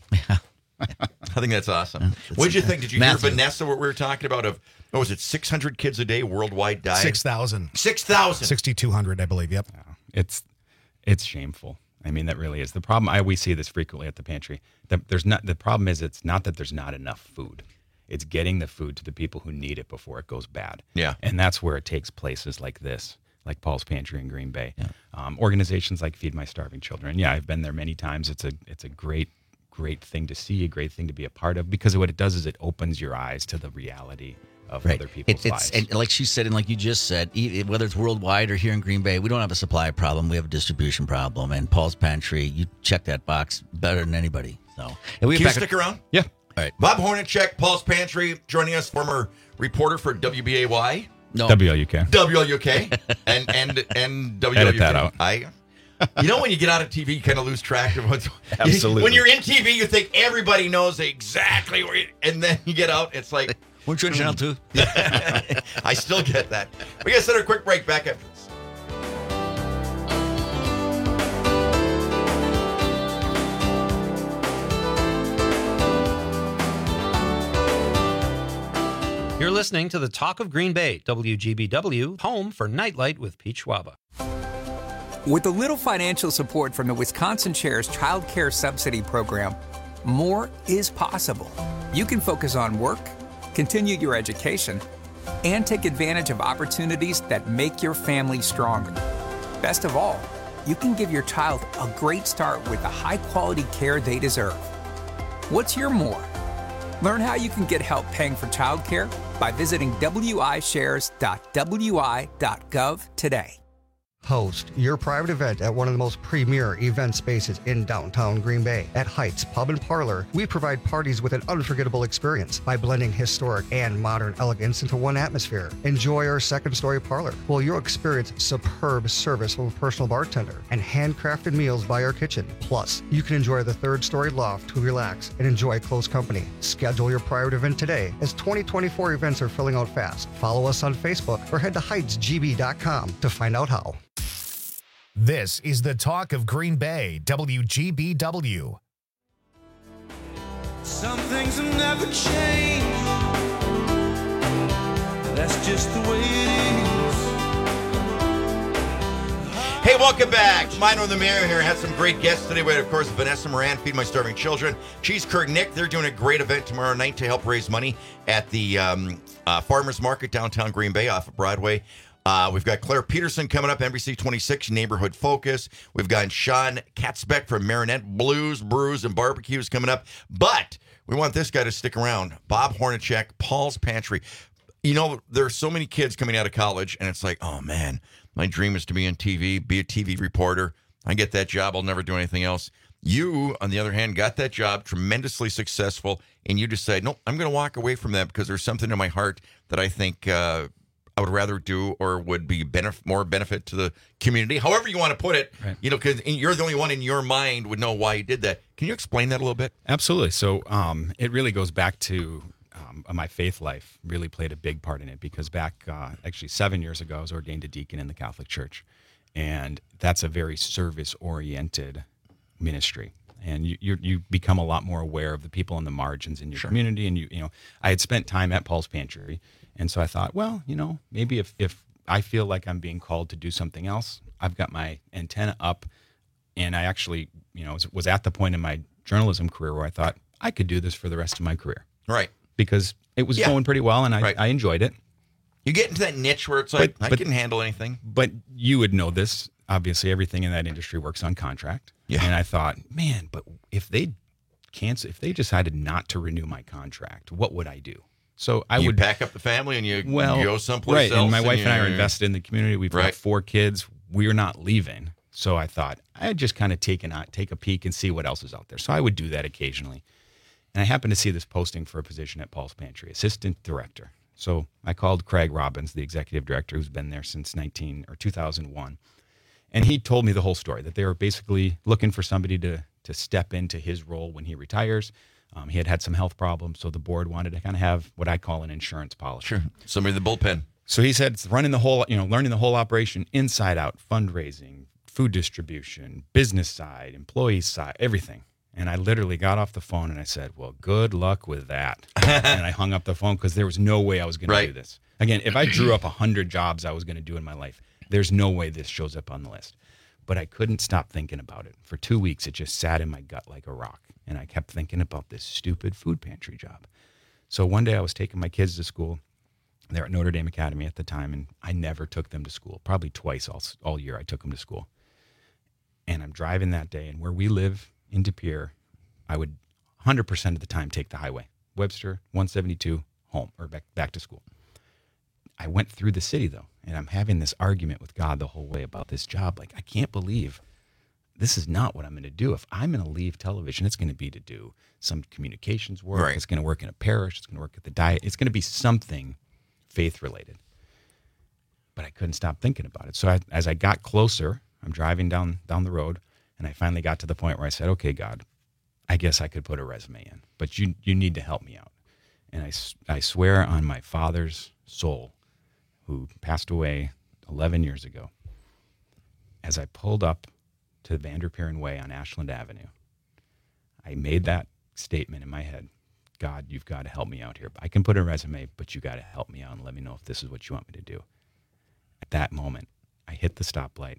I think that's awesome. What did you think? Did you Matthew. hear, Vanessa, what we were talking about of, what was it, six hundred kids a day worldwide die? six thousand. six thousand. sixty-two hundred, I believe. Yep. It's it's shameful. I mean, that really is the problem. I we see this frequently at the pantry. That there's not the problem is it's not that there's not enough food. It's getting the food to the people who need it before it goes bad. Yeah. And that's where it takes places like this, like Paul's Pantry in Green Bay. Um, organizations like Feed My Starving Children. Yeah, I've been there many times. It's a it's a great great thing to see, a great thing to be a part of, because what it does is it opens your eyes to the reality of Right. other people's It, it's lives. and like she said, and like you just said, e- whether it's worldwide or here in Green Bay, we don't have a supply problem. We have a distribution problem. And Paul's Pantry, you check that box better than anybody. So, and we Can you back stick around? Yeah. All right. Bob Hornacek, Paul's Pantry, joining us, former reporter for W B A Y. No. W L U K. W L U K. and and and W L U K. Edit that out. I, you know, when you get out of T V, you kind of lose track of what's. Absolutely. When you're in T V, you think everybody knows exactly where you, and then you get out, it's like. Weren't you on Channel two? I still get that. We got to set a quick break back after this. You're listening to the Talk of Green Bay, W G B W, home for Nightlight with Pete Schwaba. With a little financial support from the Wisconsin Chair's Child Care Subsidy Program, more is possible. You can focus on work, continue your education, and take advantage of opportunities that make your family stronger. Best of all, you can give your child a great start with the high-quality care they deserve. What's your more? Learn how you can get help paying for childcare by visiting w i shares dot w i dot gov today. Host your private event at one of the most premier event spaces in downtown Green Bay. At Heights Pub and Parlor, we provide parties with an unforgettable experience by blending historic and modern elegance into one atmosphere. Enjoy our second story parlor, where you'll experience superb service from a personal bartender and handcrafted meals by our kitchen. Plus, you can enjoy the third story loft to relax and enjoy close company. Schedule your private event today, as twenty twenty-four events are filling out fast. Follow us on Facebook or head to heights g b dot com to find out how. This is the talk of Green Bay, W G B W. Some things will never change. That's just the way it is. Hey, welcome back. Minor the Mayor here. Had some great guests today. We had, of course, Vanessa Moran, Feed My Starving Children. Cheese Curd Nick. They're doing a great event tomorrow night to help raise money at the um, uh, Farmers Market downtown Green Bay off of Broadway. Uh, we've got Claire Peterson coming up, N B C twenty-six, Neighborhood Focus. We've got Sean Katzbeck from Marinette Blues, Brews, and Barbecues coming up. But we want this guy to stick around. Bob Hornacek, Paul's Pantry. You know, there are so many kids coming out of college, and it's like, oh, man, my dream is to be on T V, be a T V reporter. I get that job. I'll never do anything else. You, on the other hand, got that job, tremendously successful, and you decide, no, I'm going to walk away from that because there's something in my heart that I think uh, I would rather do or would be benef- more benefit to the community. However you want to put it, right. You know, because you're the only one in your mind would know why you did that. Can you explain that a little bit? Absolutely. So um, it really goes back to um, my faith life really played a big part in it because back uh, actually seven years ago, I was ordained a deacon in the Catholic Church. And that's a very service-oriented ministry. And you you you become a lot more aware of the people on the margins in your sure. community. And, you you know, I had spent time at Paul's Pantry. And so I thought, well, you know, maybe if, if I feel like I'm being called to do something else, I've got my antenna up. And I actually, you know, was, was at the point in my journalism career where I thought I could do this for the rest of my career. Right. Because it was Yeah. going pretty well and I, Right. I enjoyed it. You get into that niche where it's like, But- I but- can handle anything. But you would know this. Obviously, everything in that industry works on contract. Yeah. And I thought, man, but if they cancel, if they decided not to renew my contract, what would I do? So I you would pack up the family and you well, go someplace right. else. And my wife and I are you- invested in the community. We've Right. got four kids. We're not leaving. So I thought I'd just kind of take an take a peek and see what else is out there. So I would do that occasionally. And I happened to see this posting for a position at Paul's Pantry, assistant director. So I called Craig Robbins, the executive director, who's been there since nineteen or two thousand one, and he told me the whole story that they were basically looking for somebody to to step into his role when he retires. Um, he had had some health problems, so the board wanted to kind of have what I call an insurance policy. Sure, somebody in the bullpen. So he said, it's running the whole, you know, learning the whole operation inside out, fundraising, food distribution, business side, employee side, everything. And I literally got off the phone and I said, well, good luck with that. And I hung up the phone because there was no way I was going Right. to do this. Again, if I drew up one hundred jobs I was going to do in my life, there's no way this shows up on the list. But I couldn't stop thinking about it. For two weeks, it just sat in my gut like a rock. And I kept thinking about this stupid food pantry job. So one day I was taking my kids to school. They're at Notre Dame Academy at the time, and I never took them to school. Probably twice all, all year I took them to school. And I'm driving that day, and where we live in De Pere, I would one hundred percent of the time take the highway. Webster, one seventy-two, home, or back, back to school. I went through the city, though, and I'm having this argument with God the whole way about this job. Like, I can't believe this is not what I'm going to do. If I'm going to leave television, it's going to be to do some communications work. Right. It's going to work in a parish. It's going to work at the diet. It's going to be something faith-related. But I couldn't stop thinking about it. So I, as I got closer, I'm driving down down the road, and I finally got to the point where I said, okay, God, I guess I could put a resume in, but you you need to help me out. And I, s- I swear on my father's soul, who passed away eleven years ago, as I pulled up to Vanderpeeren Way on Ashland Avenue, I made that statement in my head, God, you've got to help me out here. I can put a resume, but you got to help me out and let me know if this is what you want me to do. At that moment, I hit the stoplight,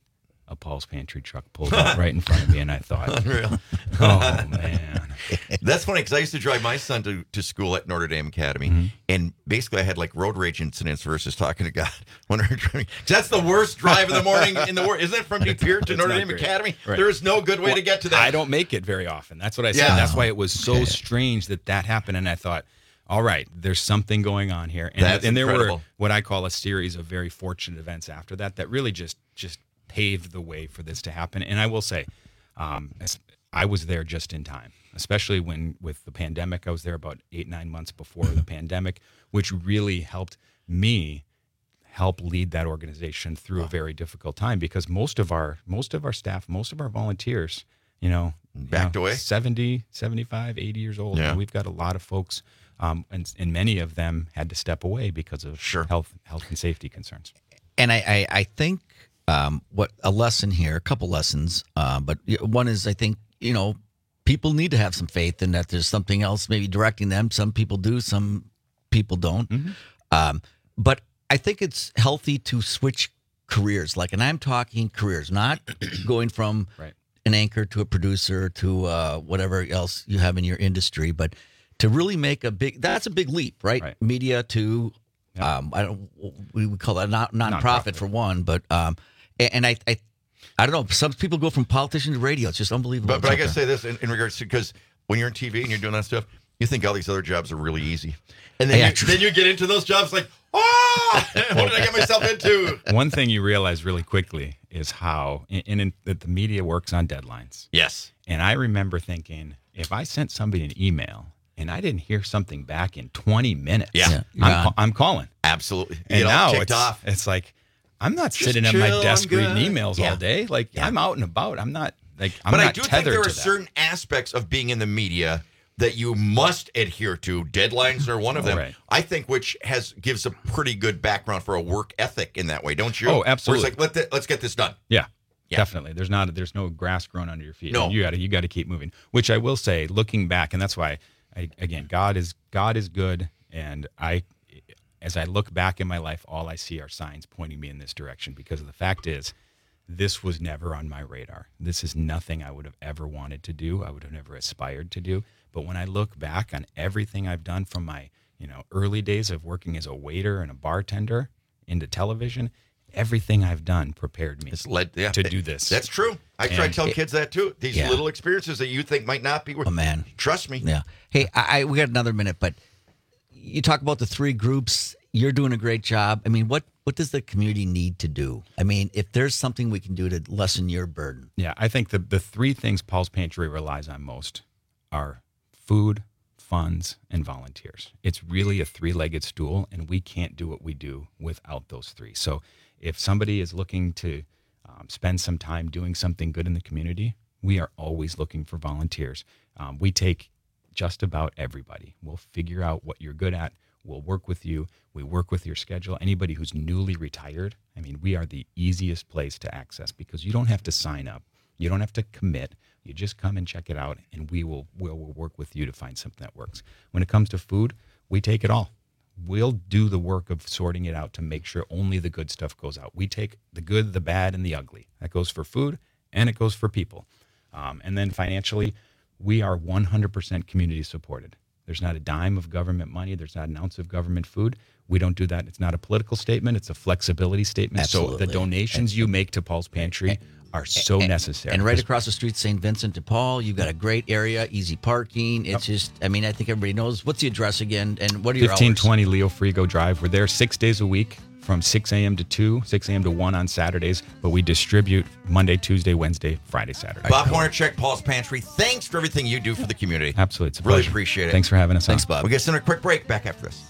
a Paul's Pantry truck pulled up right in front of me, and I thought, Unreal. oh, man. That's funny because I used to drive my son to, to school at Notre Dame Academy, Mm-hmm. and basically I had like road rage incidents versus talking to God when we were driving. 'Cause that's the worst drive in the morning in the world. Isn't it from De Pere to It's Notre not Dame great. Academy? Right. There is no good way Well, to get to that. I don't make it very often. That's what I said. Yeah. That's why it was so Okay. strange that that happened. And I thought, all right, there's something going on here. And, That's and there were incredible. what I call a series of very fortunate events after that that really just just paved the way for this to happen. And I will say, um, as- I was there just in time, especially when with the pandemic. I was there about eight, nine months before the pandemic, which really helped me help lead that organization through a very difficult time, because most of our most of our staff, most of our volunteers, you know, Backed you know, away? seventy, seventy-five, eighty years old. Yeah. And we've got a lot of folks, um, and, and many of them had to step away because of Sure. health health and safety concerns. And I, I, I think um, what a lesson here, a couple lessons, uh, but one is I think, you know, people need to have some faith in that there's something else maybe directing them. Some people do, some people don't. Mm-hmm. Um, but I think it's healthy to switch careers. Like, and I'm talking careers, not going from right. an anchor to a producer to uh, whatever else you have in your industry, but to really make a big, that's a big leap, right? Right. Media to, um, I don't, we would call that not nonprofit, Nonprofit. for one, but, um, and, and I, I, I don't know, some people go from politician to radio. It's just unbelievable. But, but I got to It's say this in, in regards to, because when you're in T V and you're doing that stuff, you think all these other jobs are really easy. And then, Yeah, you, true. then you get into those jobs like, oh, what did I get myself into? One thing you realize really quickly is how, and in, that the media works on deadlines. Yes. And I remember thinking, if I sent somebody an email and I didn't hear something back in twenty minutes, Yeah. Yeah. I'm, Yeah. ca- I'm calling. Absolutely. You And get all now kicked it's, off. it's like, I'm not Just sitting at my chill, desk I'm reading good. emails Yeah. all day. Like, Yeah. I'm out and about. I'm not, like, I'm but not I do think tethered there are to that. certain aspects of being in the media that you must adhere to. Deadlines are one of them. Right. I think, which has gives a pretty good background for a work ethic in that way, don't you? Oh, Where absolutely. it's like, Let the, let's get this done. Yeah, Yeah. definitely. There's not there's no grass growing under your feet. No. you got to you got to keep moving. Which I will say, looking back, and that's why, I, again, God is God is good, and I, as I look back in my life, all I see are signs pointing me in this direction. Because the fact is, this was never on my radar. This is nothing I would have ever wanted to do. I would have never aspired to do. But when I look back on everything I've done from my, you know, early days of working as a waiter and a bartender into television, everything I've done prepared me It's led yeah, to it- do this. That's true. I try to And tell it- kids that too. These Yeah. little experiences that you think might not be. Oh, man. Trust me. Yeah. Hey, I, I we got another minute, but you talk about the three groups. You're doing a great job. I mean, what what does the community need to do? I mean, if there's something we can do to lessen your burden. Yeah, I think the the three things Paul's Pantry relies on most are food, funds, and volunteers. It's really a three-legged stool, and we can't do what we do without those three. So if somebody is looking to um, spend some time doing something good in the community, we are always looking for volunteers. Um, we take just about everybody. We'll figure out what you're good at. We'll work with you. We work with your schedule. Anybody who's newly retired, I mean, we are the easiest place to access because you don't have to sign up. You don't have to commit. You just come and check it out, and we will we'll, we'll work with you to find something that works. When it comes to food, we take it all. We'll do the work of sorting it out to make sure only the good stuff goes out. We take the good, the bad, and the ugly. That goes for food, and it goes for people. Um, and then financially, we are one hundred percent community supported. There's not a dime of government money. There's not an ounce of government food. We don't do that. It's not a political statement. It's a flexibility statement. Absolutely. So the donations you make to Paul's Pantry are so and, necessary. And right across the street, Saint Vincent de Paul, you've got a great area, easy parking. It's just, I mean, I think everybody knows. What's the address again? And what are your fifteen hours? twenty Leo Frigo Drive. We're there six days a week from six a.m. to two, six a.m. to one on Saturdays, but we distribute Monday, Tuesday, Wednesday, Friday, Saturday. Bob Hornacek, Paul's Pantry, thanks for everything you do for the community. Absolutely. It's a Really pleasure. appreciate it. Thanks for having us Thanks, on. Bob. We'll get some a quick break. Back after this.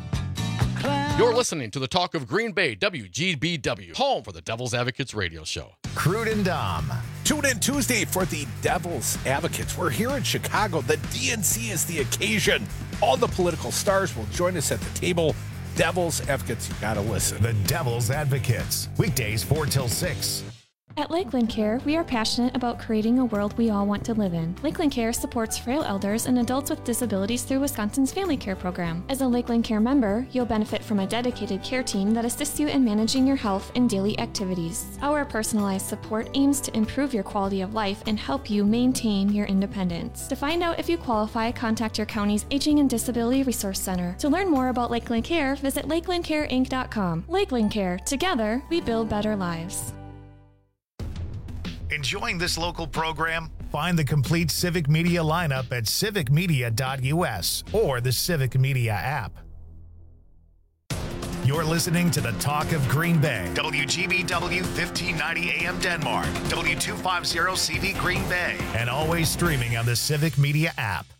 You're listening to the Talk of Green Bay, W G B W, home for the Devil's Advocates radio show. Crude and Dom. Tune in Tuesday for the Devil's Advocates. We're here in Chicago. The D N C is the occasion. All the political stars will join us at the table. Devil's Advocates, you gotta listen. The Devil's Advocates. Weekdays four till six. At Lakeland Care, we are passionate about creating a world we all want to live in. Lakeland Care supports frail elders and adults with disabilities through Wisconsin's Family Care Program. As a Lakeland Care member, you'll benefit from a dedicated care team that assists you in managing your health and daily activities. Our personalized support aims to improve your quality of life and help you maintain your independence. To find out if you qualify, contact your county's Aging and Disability Resource Center. To learn more about Lakeland Care, visit lakeland care inc dot com. Lakeland Care. Together, we build better lives. Enjoying this local program? Find the complete Civic Media lineup at civic media dot u s or the Civic Media app. You're listening to the Talk of Green Bay. W G B W fifteen ninety A M Denmark, W two fifty C V Green Bay, and always streaming on the Civic Media app.